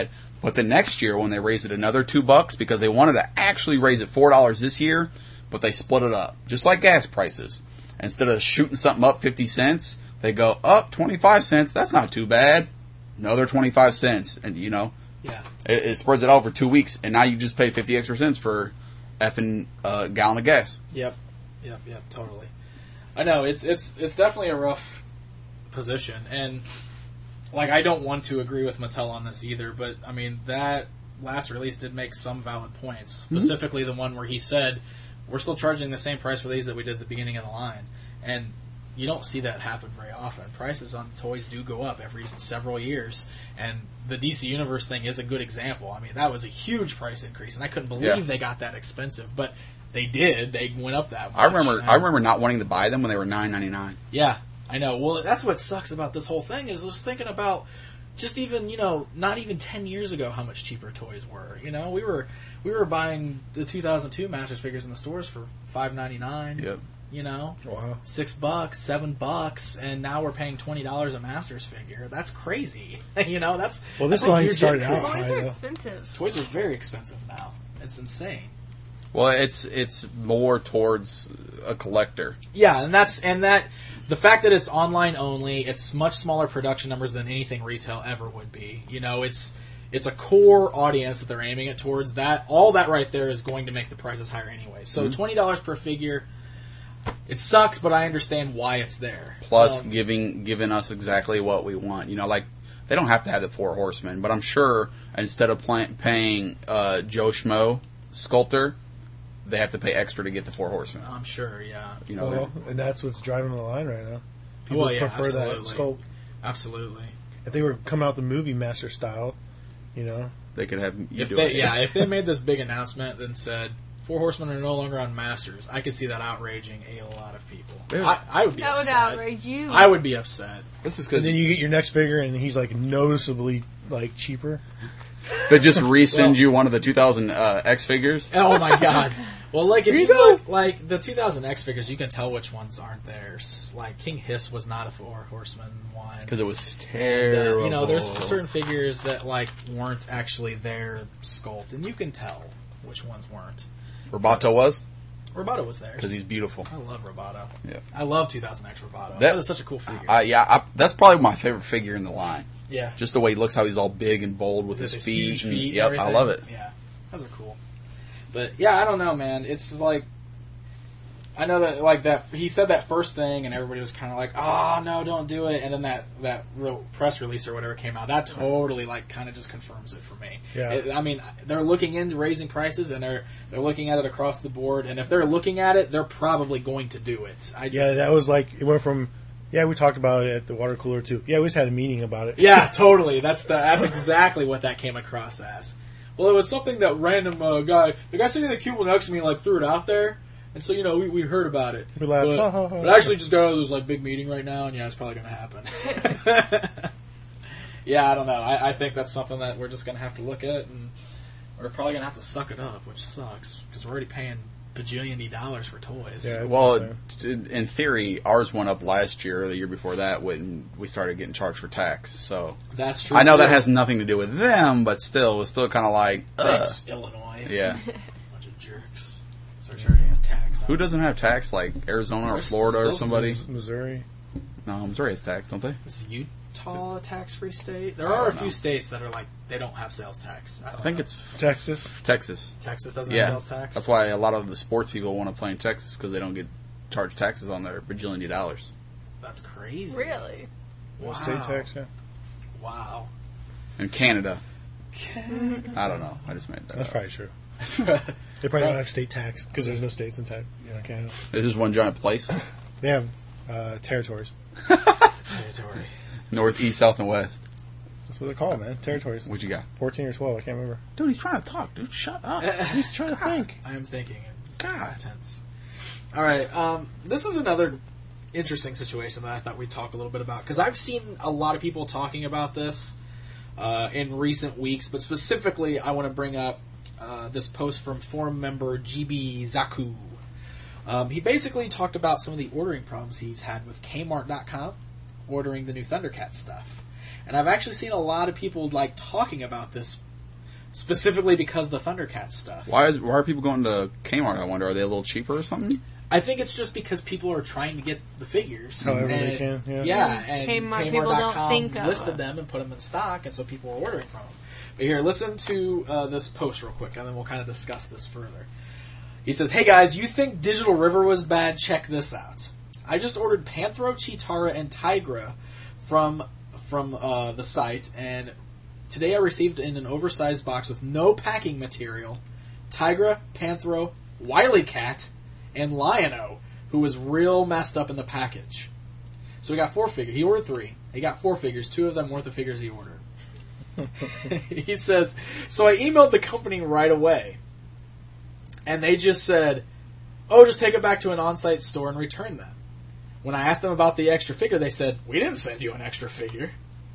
But the next year, when they raised it another two bucks, because they wanted to actually raise it four dollars this year, but they split it up, just like gas prices. Instead of shooting something up fifty cents, they go up twenty-five cents. That's not too bad. Another twenty-five cents, and you know, Yeah. it, it spreads it out for two weeks, and now you just pay fifty extra cents for effing uh, gallon of gas. Yep. Yep. Yep. Totally. I know it's it's it's definitely a rough position, and like I don't want to agree with Mattel on this either, but I mean that last release did make some valid points, specifically the one where he said we're still charging the same price for these that we did at the beginning of the line, and you don't see that happen very often. Prices on toys do go up every several years, and the D C Universe thing is a good example. I mean, that was a huge price increase, and I couldn't believe Yeah. they got that expensive, but they did. They went up that much. I remember, and- I remember not wanting to buy them when they were nine ninety nine. Yeah, I know. Well, that's what sucks about this whole thing is just thinking about just even, you know, not even ten years ago how much cheaper toys were. You know, we were we were buying the two thousand two Masters figures in the stores for five ninety-nine. Yep. You know, Wow. six bucks, seven bucks, and now we're paying twenty dollars a Masters figure. That's crazy. you know, that's Well, this that's what line you're started getting. out Toys high, are though. expensive. Toys are very expensive now. It's insane. Well, it's it's more towards a collector. Yeah, and that's and that the fact that it's online only, it's much smaller production numbers than anything retail ever would be. You know, it's it's a core audience that they're aiming it towards. That all that right there is going to make the prices higher anyway. So Mm-hmm. twenty dollars per figure, it sucks, but I understand why it's there. Plus, Um, giving giving us exactly what we want. You know, like they don't have to have the Four Horsemen, but I'm sure instead of play, paying uh, Joe Schmo sculptor, they have to pay extra to get the Four Horsemen. I'm sure, yeah, You know, Well, and that's what's driving the line right now. People Well, yeah, prefer that absolutely. sculpt. absolutely. If they were coming out the movie master style, you know, they could have you If do they, it. yeah, if they made this big announcement and said Four Horsemen are no longer on Masters, I could see that outraging a lot of people. Yeah. I, I would be That would upset. outrage you. I would be upset. This is and because then you get your next figure and he's like noticeably like cheaper. they just resend Well- you one of the two thousand uh, X figures. Oh my god. Well, like if Here you, you go. look, like the two thousand X figures, you can tell which ones aren't theirs. Like King Hiss was not a Four Horseman one. Because it was And, uh, terrible. you know, there's certain figures that like weren't actually their sculpt, and you can tell which ones weren't. Roboto was Roboto was theirs. because he's beautiful. I love Roboto. Yeah. I love two thousand X Roboto. That- That is such a cool figure. Uh, yeah, I, that's probably my favorite figure in the line. yeah. Just the way he looks, how he's all big and bold with With his his feet. huge and- feet. and yep, I everything. love it. Yeah, those are cool. But yeah, I don't know, man. It's just like I know that like that he said that first thing, and everybody was kind of like, "Oh no, don't do it." And then that that real press release or whatever came out, that totally like kind of just confirms it for me. Yeah. It- I mean, they're looking into raising prices, and they're they're looking at it across the board. And if they're looking at it, they're probably going to do it. I just, Yeah, that was like it went from. Yeah, we talked about it at the water cooler too. Yeah, we just had a meeting about it. Yeah, totally. That's the that's exactly what that came across as. Well, it was something that random uh, guy, the guy sitting in the cubicle next to me, like threw it out there, and so you know we, we heard about it. We laughed. But, Ha, ha, ha. but actually, just got out of this like big meeting right now, and yeah, it's probably going to happen. Yeah, I don't know. I, I think that's something that we're just going to have to look at, and we're probably going to have to suck it up, which sucks because we're already paying bajillion dollars for toys. Yeah. Well, t- in theory, ours went up last year or the year before that when we started getting charged for tax. So That's true. I know that too. has nothing to do with them, but still, it's still kind of like, ugh. Thanks, Illinois. Yeah. Bunch of jerks. Start charging us tax. on Who it. doesn't have tax? Like Arizona or There's Florida or still somebody? Missouri. No, Missouri has tax, don't they? Is Utah a tax-free state? There I are a don't few know. states that are like they don't have sales tax. I, I don't think know. it's Texas. Texas. Texas doesn't Yeah, have sales tax. that's why a lot of the sports people want to play in Texas because they don't get charged taxes on their bajillion dollars. That's crazy. Really? Wow. State tax. Yeah. Wow. In Canada, I don't know. I just made that That's up. probably true. They probably don't have state tax because there's no states in tax. You know, Canada. This is one giant place. They have uh, territories. Territory. North, east, south, and west. That's what they're called, man. Territories. What you got? Fourteen or twelve. I can't remember. Dude, he's trying to talk. Dude, shut up. He's trying to think. I am thinking. It's God. intense. All right. Um, this is another interesting situation that I thought we'd talk a little bit about because I've seen a lot of people talking about this uh, in recent weeks, but specifically, I want to bring up uh, this post from forum member G B Zaku. Um, he basically talked about some of the ordering problems he's had with Kmart dot com ordering the new Thundercats stuff. And I've actually seen a lot of people like talking about this specifically because of the Thundercats stuff. Why is why are people going to Kmart? I wonder. Are they a little cheaper or something? I think it's just because people are trying to get the figures. However and, they can, yeah. Yeah, and Kmart Kmart people dot com don't think of listed it. them and put them in stock, and so people are ordering from them. But here, listen to uh, this post real quick, and then we'll kind of discuss this further. He says, "Hey guys, you think Digital River was bad? Check this out. I just ordered Panthro, Chitara, and Tigra from from uh, the site, and today I received in an oversized box with no packing material, Tigra, Panthro, Wily Cat, and Lion-O, who was real messed up in the package. So we got four figures. He ordered three. He got four figures. Two of them weren't the figures he ordered." He says, "So I emailed the company right away, and they just said, oh, just take it back to an on-site store and return them. When I asked them about the extra figure, they said, we didn't send you an extra figure."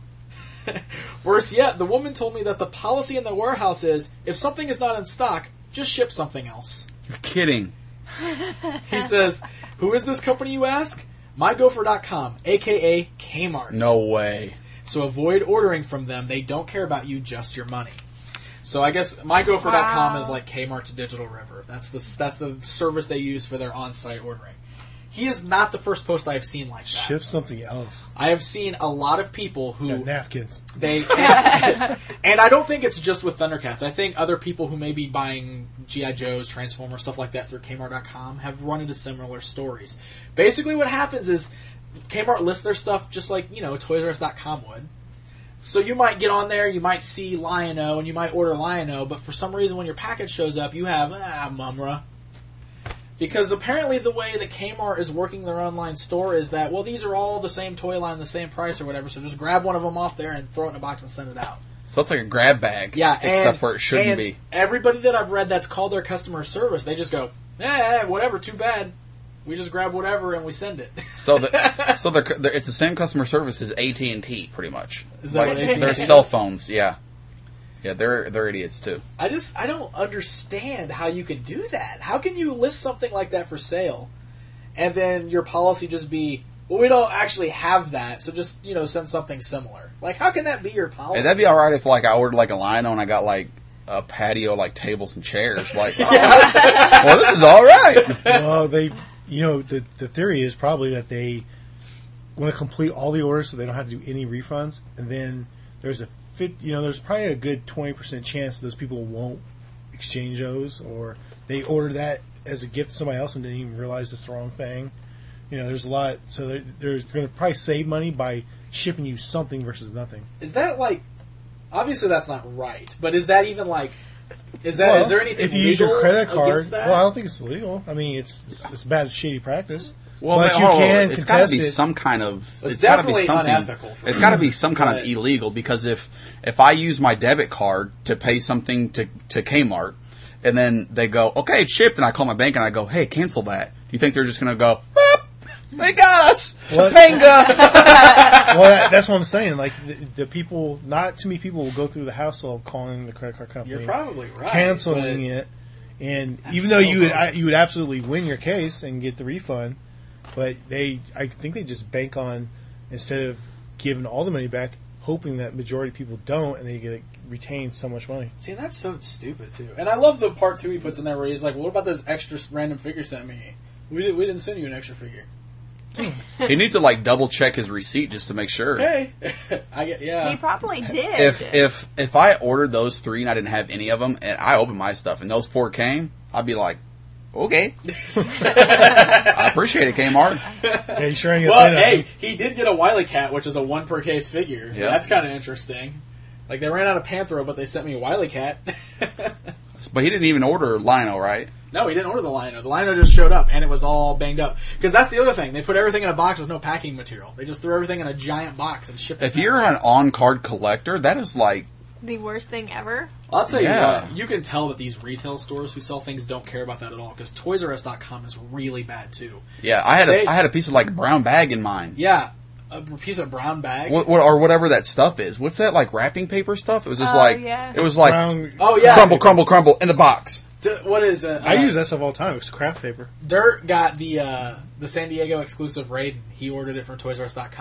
Worse yet, the woman told me that the policy in the warehouse is, if something is not in stock, just ship something else. You're kidding. He says, who is this company, you ask? my gopher dot com, a k a. Kmart. No way. So avoid ordering from them. They don't care about you, just your money. So I guess my gopher dot com Wow. is like Kmart's Digital River. That's the that's the service they use for their on-site ordering. He is not the first post I have seen like that. Ship something else. I have seen a lot of people who Got napkins. they and, and I don't think it's just with Thundercats. I think other people who may be buying G I. Joes, Transformers, stuff like that through Kmart dot com have run into similar stories. Basically what happens is Kmart lists their stuff just like, you know, Toys R Us dot com would. So you might get on there, you might see Lion-O, and you might order Lion-O, but for some reason when your package shows up, you have, ah, Mumra. Because apparently the way that Kmart is working their online store is that, well, these are all the same toy line, the same price or whatever, so just grab one of them off there and throw it in a box and send it out. So that's like a grab bag. Yeah, and, except for it shouldn't and be. Everybody that I've read that's called their customer service, they just go, eh, whatever, too bad. We just grab whatever and we send it. So the, so they're, they're, it's the same customer service as A T and T, pretty much. Is that like, what A T and T their does? cell phones, yeah. Yeah, they're they're idiots too. I just, I don't understand how you can do that. How can you list something like that for sale and then your policy just be, well, we don't actually have that, so just, you know, send something similar. Like, how can that be your policy? Hey, that'd be alright if like I ordered like a Lion-O and I got like a patio, like tables and chairs. Like, oh, well, this is alright. Well, they, you know, the the theory is probably that they want to complete all the orders so they don't have to do any refunds, and then there's a fit, you know, there's probably a good twenty percent chance those people won't exchange those, or they order that as a gift to somebody else and didn't even realize it's the wrong thing. You know, there's a lot, so they're, they're going to probably save money by shipping you something versus nothing. Is that like, obviously that's not right, but is that even like, is that, Well, is there anything if you use your legal credit card, against that? well, I don't think it's illegal. I mean, it's it's, it's bad, shady practice. Well, but but you hold on, can it's got to contest be it. some kind of. It's It's got to be definitely something. unethical for It's me. got to be some kind But- of illegal because if if I use my debit card to pay something to to Kmart, and then they go, okay, it's shipped, and I call my bank and I go, hey, cancel that. Do you think they're just going to go, Boop, they got us, What? Topanga? Well, that, that's what I'm saying. Like the, the people, not too many people will go through the hassle of calling the credit card company, You're probably right. canceling but it, and That's even though so you would I, bogus. you would absolutely win your case and get the refund, but they I think they just bank on, instead of giving all the money back, hoping that majority of people don't, and they get to retain so much money. See, that's so stupid too. And I love the part two he puts in there where he's like, well, "What about those extra random figure sent me? We didn't, we didn't send you an extra figure." He needs to like double check his receipt just to make sure. Hey, I get yeah. He probably did. If if if I ordered those three and I didn't have any of them, and I opened my stuff and those four came, I'd be like, okay, I appreciate it, Kmart. Yeah, you sure ain't gonna Well, say that. hey, he did get a Wily Cat, which is a one per case figure. Yeah. That's kind of interesting. Like, they ran out of Panthro, but they sent me a Wily Cat. But he didn't even order Lion-O, right? No, he didn't order the Lion-O. The Lion-O just showed up, and it was all banged up. Because that's the other thing. They put everything in a box with no packing material. They just threw everything in a giant box and shipped it. If you're an on-card collector, that is like, the worst thing ever. I'll tell Yeah. you what, you can tell that these retail stores who sell things don't care about that at all, because Toys R Us dot com is really bad, too. yeah, I had a They- I had a piece of like brown bag in mine. Yeah, a piece of brown bag. What, what, or whatever that stuff is. What's that, like wrapping paper stuff? It was just Oh, like, yeah. it was like, Brown- Oh, yeah. crumble, crumble, crumble in the box. D- what is it? I Uh, use that stuff all the time. It's craft paper. Dirt got the uh, the San Diego exclusive Raiden. He ordered it from Toys R Us dot com.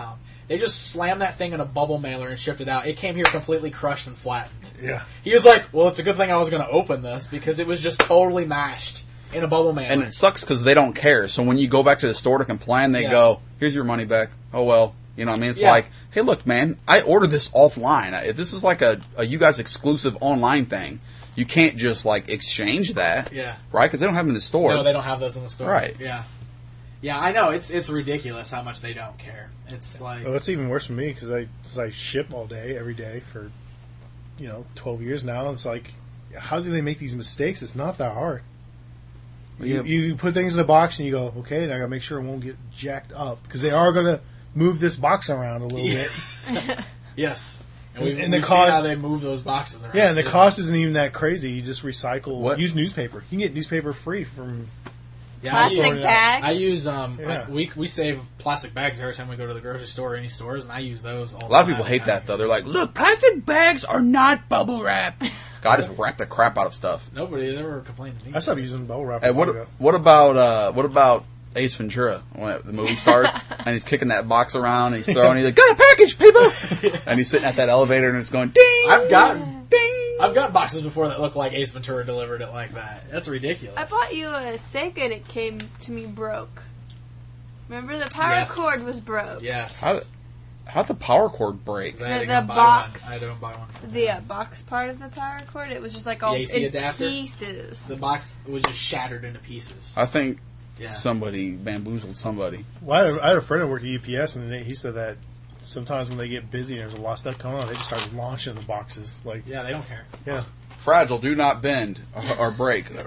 They just slammed that thing in a bubble mailer and shipped it out. It came here completely crushed and flattened. Yeah. He was like, well, it's a good thing I was going to open this because it was just totally mashed in a bubble mailer. And it sucks because they don't care. So when you go back to the store to complain, they Yeah. go, here's your money back. Oh, well. You know what I mean? It's Yeah. like, hey, look, man, I ordered this offline. I- This is like a, a you guys exclusive online thing. You can't just, like, exchange that. Yeah. Right? Because they don't have them in the store. No, they don't have those in the store. Right. Yeah. Yeah, I know. It's it's ridiculous how much they don't care. It's like... Well, it's even worse for me because I, 'cause I ship all day, every day for, you know, twelve years now. It's like, how do they make these mistakes? It's not that hard. You, Yeah. you put things in a box and you go, okay, and I got to make sure it won't get jacked up because they are going to move this box around a little Yeah. bit. Yes. And, we've, And the we've seen how cost- they move those boxes around. Yeah, and the too. cost isn't even that crazy. You just recycle, What? use newspaper. You can get newspaper free from. Yeah, I Plastic use, bags. I use um Yeah. I, we we save plastic bags every time we go to the grocery store or any stores, and I use those all A lot of the people time. hate that, though. They're like, look, plastic bags are not bubble wrap. God, just wrap the crap out of stuff. Nobody has ever complained to me. I stopped using bubble wrap. Hey, a while what ago. what about uh, what about Ace Ventura when the movie starts and he's kicking that box around and he's throwing he's like, got a package, people, and he's sitting at that elevator and it's going ding. I've gotten ding. I've got boxes before that look like Ace Ventura delivered it like that. That's ridiculous. I bought you a Sega and it came to me broke. Remember the power Yes. cord was broke. Yes. How how'd the power cord break? 'Cause I had to The- go the buy box. One. I had to go buy one. For The them. uh, box part of the power cord, it was just like all The A C in adapter? pieces. The box was just shattered into pieces. I think Yeah. somebody bamboozled somebody. Well, I had, a, I had a friend that worked at U P S, and he said that sometimes when they get busy and there's a lot of stuff coming on, they just start launching the boxes. Like, Yeah, they don't care. yeah. Fragile, do not bend or, or break. He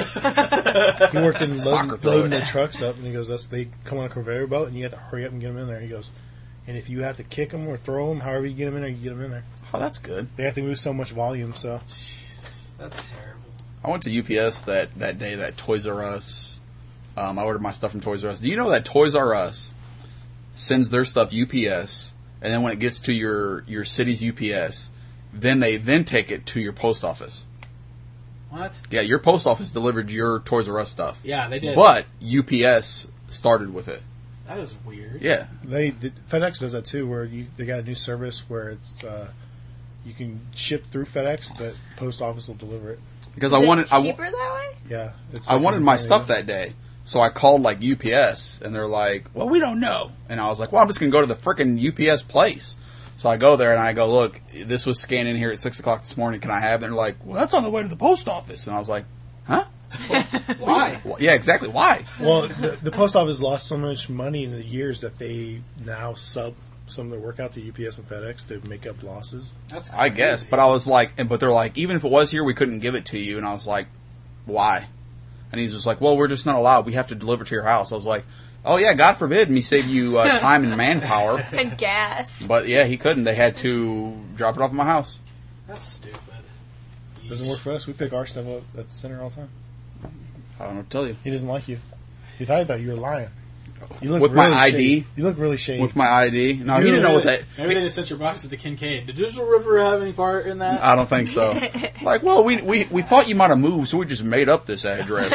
worked in Soccer loading, throw loading it. the trucks up, and he goes, "That's they come on a conveyor belt, and you have to hurry up and get them in there." He goes, "And if you have to kick them or throw them, however you get them in there, you get them in there. Oh, that's good. They have to move so much volume, so Jesus, that's terrible. I went to U P S that, that day that Toys R Us. Um, I ordered my stuff from Toys R Us. Do you know that Toys R Us sends their stuff U P S, and then when it gets to your, your city's U P S, then they then take it to your post office? What? Yeah, your post office delivered your Toys R Us stuff. Yeah, they did. But U P S started with it. That is weird. Yeah. they did, FedEx does that too, where you they got a new service where it's uh, you can ship through FedEx, but post office will deliver it. Because Is I it wanted I, wa- cheaper that way? Yeah, it's I like wanted my in stuff Canada. that day. So I called like U P S and they're like, well, we don't know. And I was like, well, I'm just going to go to the frickin' U P S place. So I go there and I go, look, this was scanned in here at six o'clock this morning. Can I have it? And they're like, well, that's on the way to the post office. And I was like, huh? Why? Well, yeah, exactly. Why? Well, the, the post office lost so much money in the years that they now sub some of their work out to U P S and FedEx to make up losses. That's I guess. crazy. But I was like, and but they're like, even if it was here, we couldn't give it to you. And I was like, why? And he's just like, well, we're just not allowed. We have to deliver to your house. I was like, oh, yeah, God forbid me save you uh, time and manpower. And gas. But yeah, he couldn't. They had to drop it off at my house. That's stupid. Doesn't work for us. We pick our stuff up at the center all the time. I don't know what to tell you. He doesn't like you. He thought, thought you were lying. You look With really my I shady. D? You look really shady. With my I D? No, he You didn't know Maybe what they- that. Maybe they just sent your boxes to Kincaid. Did Digital River have any part in that? I don't think so. Like, well, we, we we thought you might have moved, so we just made up this address.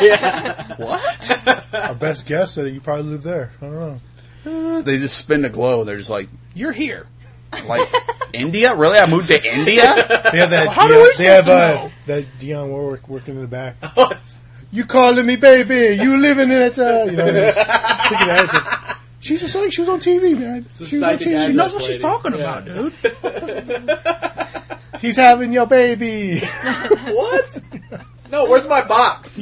What? Our best guess said that you probably live there. I don't know. They just spin the glow. They're just like, you're here. Like, India? Really? I moved to India? They have that. How Dion, do we they have supposed to uh, know? that Dion Warwick working in the back. Oh, You calling me baby? You living in it? Uh, you know, just picking at it. She's just like she was on T V, man. a She was on psychic T V. She address knows what she's lady. talking Yeah. about, dude. He's having your baby. what? No, where's my box?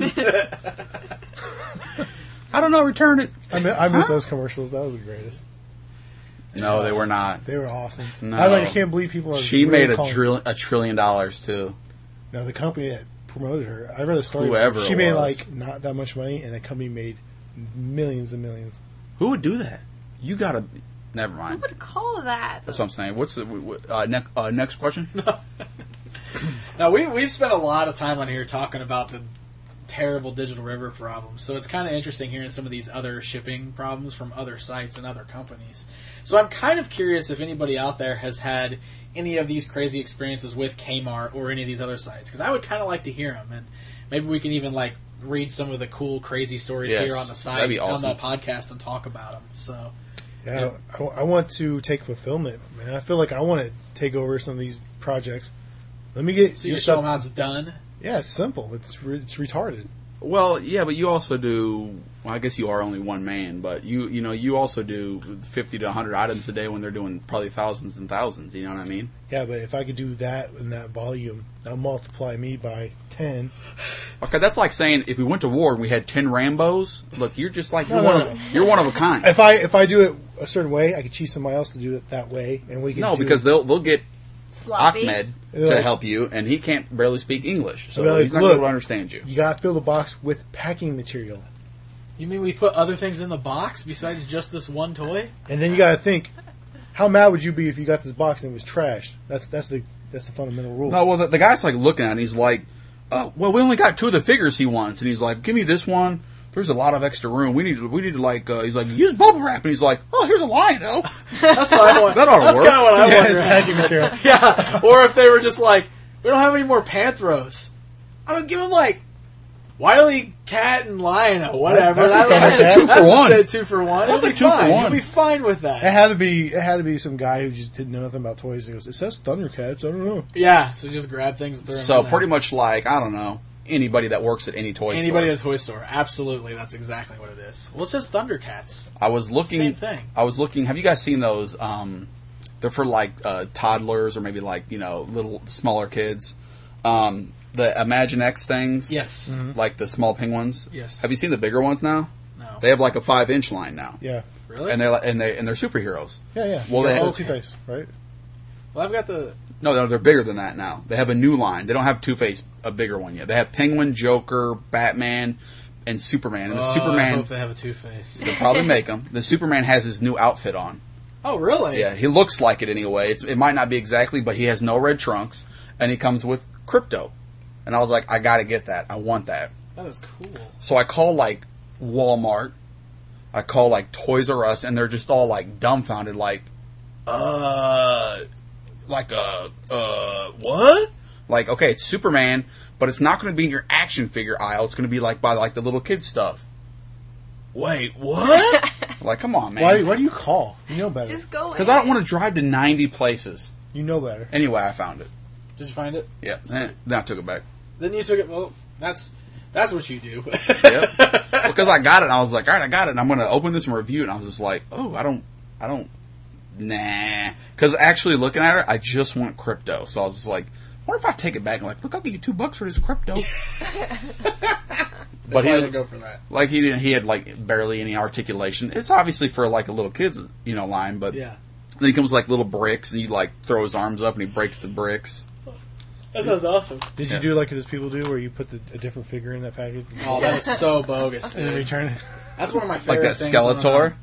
I don't know, return it. I miss, I miss those commercials. That was the greatest. No, they were not. They were awesome. No. I like. I can't believe people are. She really made a, calling- trill- a trillion dollars, too. No, the company that promoted her. I read a story. Whoever she it made was. like not that much money, and the company made millions and millions. Who would do that? You gotta... Never Who mind. would call that? That's what I'm saying. What's the... what- Uh, ne- uh, next question? Now, we, we've spent a lot of time on here talking about the terrible Digital River problems, so it's kind of interesting hearing some of these other shipping problems from other sites and other companies. So I'm kind of curious if anybody out there has had any of these crazy experiences with Kmart or any of these other sites, because I would kind of like to hear them, and maybe we can even like read some of the cool, crazy stories Yes, here on the site, that'd be awesome. on the podcast, and talk about them. So Yeah, I, I want to take fulfillment, man. I feel like I want to take over some of these projects. Let me get So you your show stuff- them how it's done. Yeah, it's simple. It's re- it's retarded. Well, yeah, but you also do. Well, I guess you are only one man, but you you know you also do fifty to a hundred items a day when they're doing probably thousands and thousands. You know what I mean? Yeah, but if I could do that in that volume, that'll multiply me by ten. Okay, that's like saying if we went to war and we had ten Rambos. Look, you're just like you're No, no, one of you're one of a kind. If I if I do it a certain way, I could choose somebody else to do it that way, and we can No, do because it. they'll they'll get Sloppy. Ahmed Yeah. to help you, and he can't barely speak English, so They'll be he's like, not going "Look, to understand you. You gotta fill the box with packing material, You mean we put other things in the box besides just this one toy? and then you gotta think, how mad would you be if you got this box and it was trashed? That's that's the that's the fundamental rule. No, well, the, the guy's like looking at it, and he's like, oh, well, we only got two of the figures he wants, and he's like, give me this one. There's a lot of extra room. We need to, we need to like, uh, he's like, use bubble wrap, and he's like, oh, here's a Lion-O. That's what I want. That ought to That's work. kind of what I yeah, want. it's packing material. Yeah, or if they were just like, we don't have any more Panthros. I don't give them like Wily Cat and Lion or whatever. That's- That- that's two for that's one. Say two for one. It'll That's be like two for fine. one. You'll be fine with It that. had to be it had to be some guy who just didn't know nothing about toys. He goes, it says Thundercats. I don't know. Yeah, so just grab things and throw them So in there. pretty much like, I don't know, anybody that works at any toy Anybody store. at a toy store, absolutely, that's exactly what it is. Well, it says Thundercats. I was looking. Same thing. I was looking. Have you guys seen those? Um, they're for like uh, toddlers or maybe like you know little smaller kids. Um, the Imagine X things. Yes. Mm-hmm. Like the small penguins. Yes. Have you seen the bigger ones now? No. They have like a five inch line now, Yeah, Really? and they're like- and they and they're superheroes. yeah, yeah. Well, they- all Two Face, right? Well, I've got the. No, no, they're bigger than that now. They have a new line. They don't have Two Face, a bigger one yet. They have Penguin, Joker, Batman, and Superman. And the Oh, I Superman, hope they have a Two Face. they'll probably make them. The Superman has his new outfit on. Oh, really? Yeah, he looks like it anyway. It's, it might not be exactly, but he has no red trunks, and he comes with Crypto. And I was like, I gotta get that. I want that. That is cool. So I call like Walmart, I call like Toys R Us, and they're just all like dumbfounded, like, uh, like uh, uh, what? Like, okay, it's Superman, but it's not going to be in your action figure aisle. It's going to be like by like the little kid stuff. Wait, what? Like, come on, Why? man. Why do you call? You know better. Just go. Because I don't want to drive to ninety places. You know better. Anyway, I found it. Did you find it? Yeah, eh, then I took it back. Then you took it. Well, that's that's what you do. Yep. Because I got it, and I was like, all right, I got it, and I'm going to open this and review it. And I was just like, oh, I don't, I don't, nah. Because actually looking at it, I just want Crypto. So I was just like, what if I take it back and like, look, I'll give you two bucks for this Crypto. But he Why was- didn't go for that. Like he didn't, he had like barely any articulation. It's obviously for like a little kid's, you know, line, but Yeah, then he comes with like little bricks, and he like throw his arms up and he breaks the bricks. that sounds awesome. Did Yeah. you do like those people do, where you put the, a different figure in that package Oh, that is so bogus, and then dude. return it? That's one of my Like favorite that things. on the- Skeletor.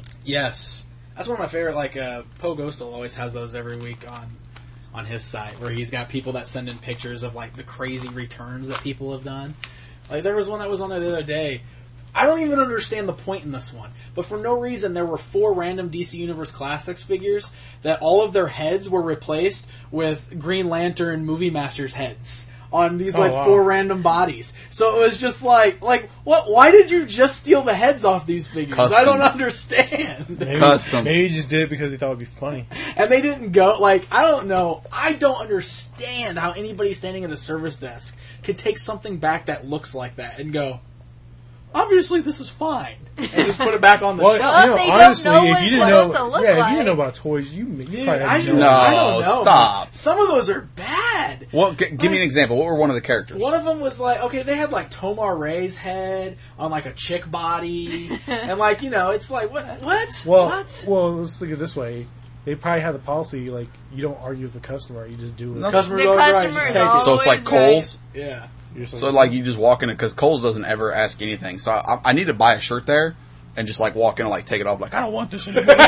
Yes, that's one of my favorite. Like uh, Poe Ghostal always has those every week on on his site, where he's got people that send in pictures of like the crazy returns that people have done. Like there was one that was on there the other day. I don't even understand the point in this one, but for no reason there were four random D C Universe Classics figures that all of their heads were replaced with Green Lantern Movie Masters heads on these Oh, like wow. four random bodies. So it was just like, like what? Why did you just steal the heads off these figures? I don't Customs. understand. Maybe, Customs. Maybe he just did it because he thought it'd be funny. And they didn't go, like, I don't know. I don't understand how anybody standing at a service desk could take something back that looks like that and go, obviously this is fine. And just put it back on the Well, shelf. you know, they don't honestly, know if what you it's didn't know, supposed to look yeah, if you like. didn't know about toys, you, you Dude, probably I have just, No, I don't know. stop. Some of those are bad. Well, g- give me an example. What were one of the characters? One of them was like, okay, they had like Tomar Ray's head on like a chick body. And like, you know, it's like, what? What? Well, what? well, let's look at it this way. They probably have the policy like you don't argue with the customer, you just do it. No, Customer The goes right, customer just is take it. always so it's like Kohl's. Yeah. You're just So like you just walk in it because Kohl's doesn't ever ask anything. So I, I need to buy a shirt there and just like walk in and like take it off. Like I don't want this anymore.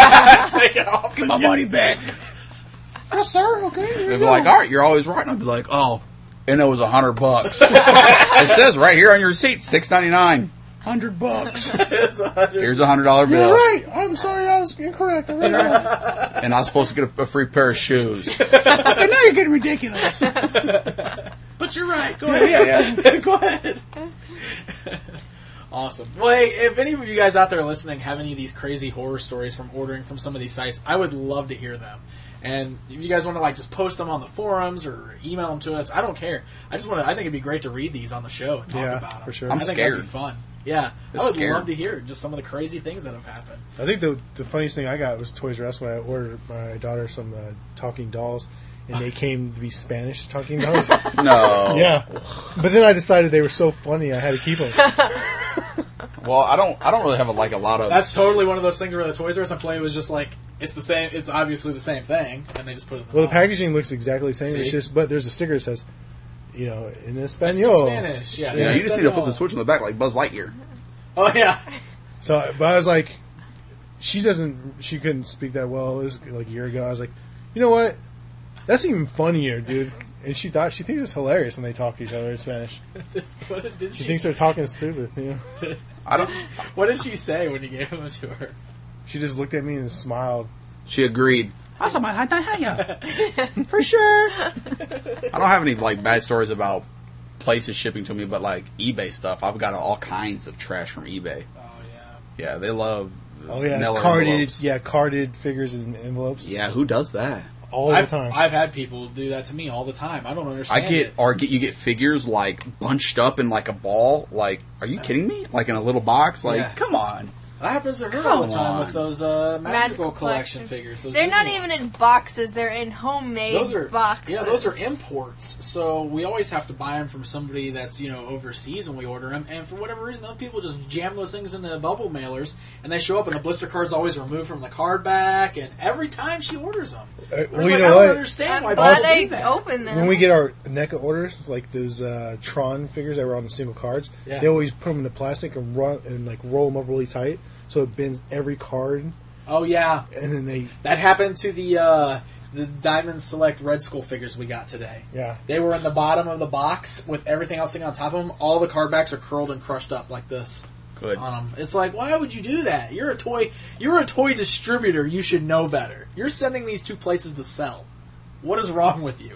Take it off. Get my money back. yes, sir. Okay. They'd be like, all right, you're always right. And I'd be like, oh, and it was a hundred bucks. It says right here on your receipt, six ninety nine. Hundred bucks. It's a hundred. Here's a hundred dollar bill. You're right. I'm sorry, I was incorrect. I read it wrong. And I was supposed to get a, a free pair of shoes. And now you're getting ridiculous. But you're right. Go ahead. Yeah, yeah. Go ahead. Awesome. Well, hey, if any of you guys out there listening have any of these crazy horror stories from ordering from some of these sites, I would love to hear them. And if you guys want to like just post them on the forums or email them to us, I don't care. I just want to. I think it'd be great to read these on the show and talk Yeah, about them. for sure. I I'm think scared. that'd be fun. Yeah, I'm I would scared. love to hear just some of the crazy things that have happened. I think the the funniest thing I got was Toys R Us when I ordered my daughter some uh, talking dolls, and they came to be Spanish talking dolls. No. Yeah, but then I decided they were so funny I had to keep them. Well, I don't. I don't really have a, like a lot of. That's totally one of those things where the Toys R Us employee was just like, it's the same. It's obviously the same thing, and they just put it in the Well, the box. packaging looks exactly the same. See? It's just, but there's a sticker that says, you know, in It's Espanol. Spanish. Yeah, Yeah, in you just need to flip the Espanol. switch on the back like Buzz Lightyear. Oh yeah. So, but I was like, she doesn't, she couldn't speak that well. This was like a year ago. I was like, you know what? That's even funnier, dude. And she thought she thinks it's hilarious when they talk to each other in Spanish. What did, did She she thinks say? they're talking stupid. You know? I don't. What did she say when you gave them to her? She just looked at me and smiled. She agreed. For sure. I don't have any like bad stories about places shipping to me, but like eBay stuff. I've got all kinds of trash from eBay. Oh yeah. Yeah, they love. Oh yeah, Mailer carded, envelopes. yeah, carded figures and envelopes Yeah, who does that? all I've, the time. I've had people do that to me all the time. I don't I understand. get it. or get you get figures like bunched up in like a ball. Like, are you kidding me? Like in a little box? Like, Yeah. come on. That happens to her Come all the time on. with those uh, magical, Magical collection, collection. figures. Those They're not Disney even ones. in boxes. They're in homemade Those are boxes. yeah, those are imports. So we always have to buy them from somebody that's you know overseas when we order them. And for whatever reason, those people just jam those things into bubble mailers, and they show up, and the blister card's always removed from the card back. And every time she orders them, Uh, I was well, like, you I know don't what? understand I'm why glad people they do that. open them. When we get our NECA orders, like those uh, Tron figures that were on the single cards, Yeah. they always put them in the plastic and run and like roll them up really tight, so it bends every card, Oh yeah, and then they that happened to the uh, the Diamond Select Red Skull figures we got today. yeah. They were in the bottom of the box with everything else sitting on top of them. All the card backs are curled and crushed up like this Good. on them. It's like, why would you do that? You're a toy. You're a toy distributor. You should know better. You're sending these two places to sell. What is wrong with you?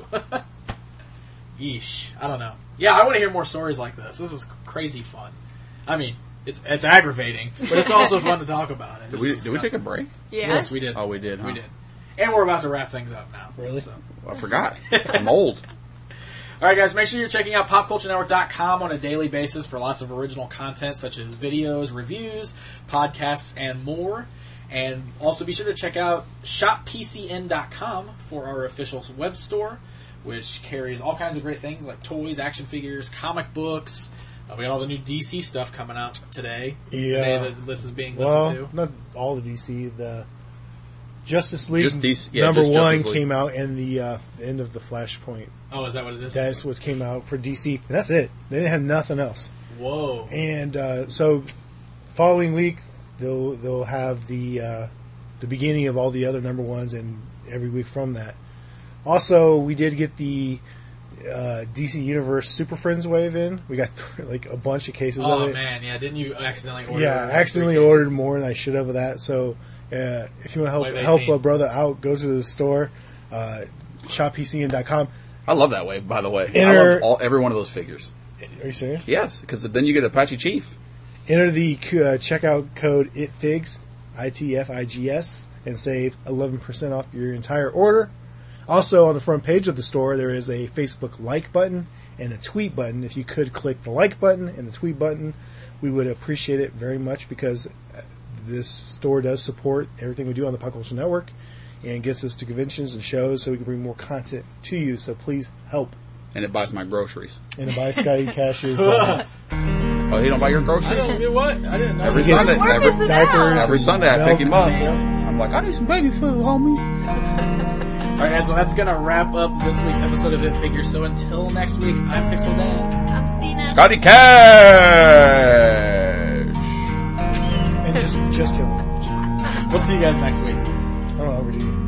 Yeesh. I don't know. Yeah, I want to hear more stories like this. This is crazy fun. I mean, it's it's aggravating, but it's also fun to talk about. and Did just we, discuss did we take a it. break? Yes. Yes, we did. Oh, we did, huh? We did. And we're about to wrap things up now. Really? So. I forgot. I'm old. All right, guys, make sure you're checking out pop culture network dot com on a daily basis for lots of original content such as videos, reviews, podcasts, and more. And also be sure to check out shop P C N dot com for our official web store, which carries all kinds of great things like toys, action figures, comic books. Uh, we got all the new D C stuff coming out today. Yeah. The day that this is being listened Well, to. not all the D C. The Justice League Just D C yeah, number just one Justice League. came out, and the uh, end of the Flashpoint. Oh, is that what it is? That's what came out for D C, and that's it. They didn't have nothing else. Whoa. And uh, so, following week they'll they'll have the uh, the beginning of all the other number ones, and every week from that. Also, we did get the uh, D C Universe Super Friends wave in. We got like a bunch of cases of Oh, it. man. Yeah, didn't you accidentally order Yeah, I three accidentally cases? ordered more than I should have of that. So, uh, if you want to help Wave help eighteen. a brother out, go to the store, uh, shop P C N dot com. I love that way, by the way. I Enter- love all, every one of those figures. Are you serious? Yes, because then you get Apache Chief. Enter the uh, checkout code ITFIGS, I T F I G S, and save eleven percent off your entire order. Also, on the front page of the store, there is a Facebook like button and a tweet button. If you could click the like button and the tweet button, we would appreciate it very much, because this store does support everything we do on the Pop Culture Network and gets us to conventions and shows so we can bring more content to you. So please help. And it buys my groceries. And buy Scotty Cash's uh, Oh, he don't buy your I groceries? don't know what? I didn't know. Every He gets Sunday. We're Every, missing diapers. out. every Sunday I pick him milk. up. I'm like, I need some baby food, homie. All right, guys, well, that's going to wrap up this week's episode of It Figures. So until next week, I'm Pixel Dan. I'm Stina. Scotty Cash! and just just kill it. We'll see you guys next week. I don't know, over to you.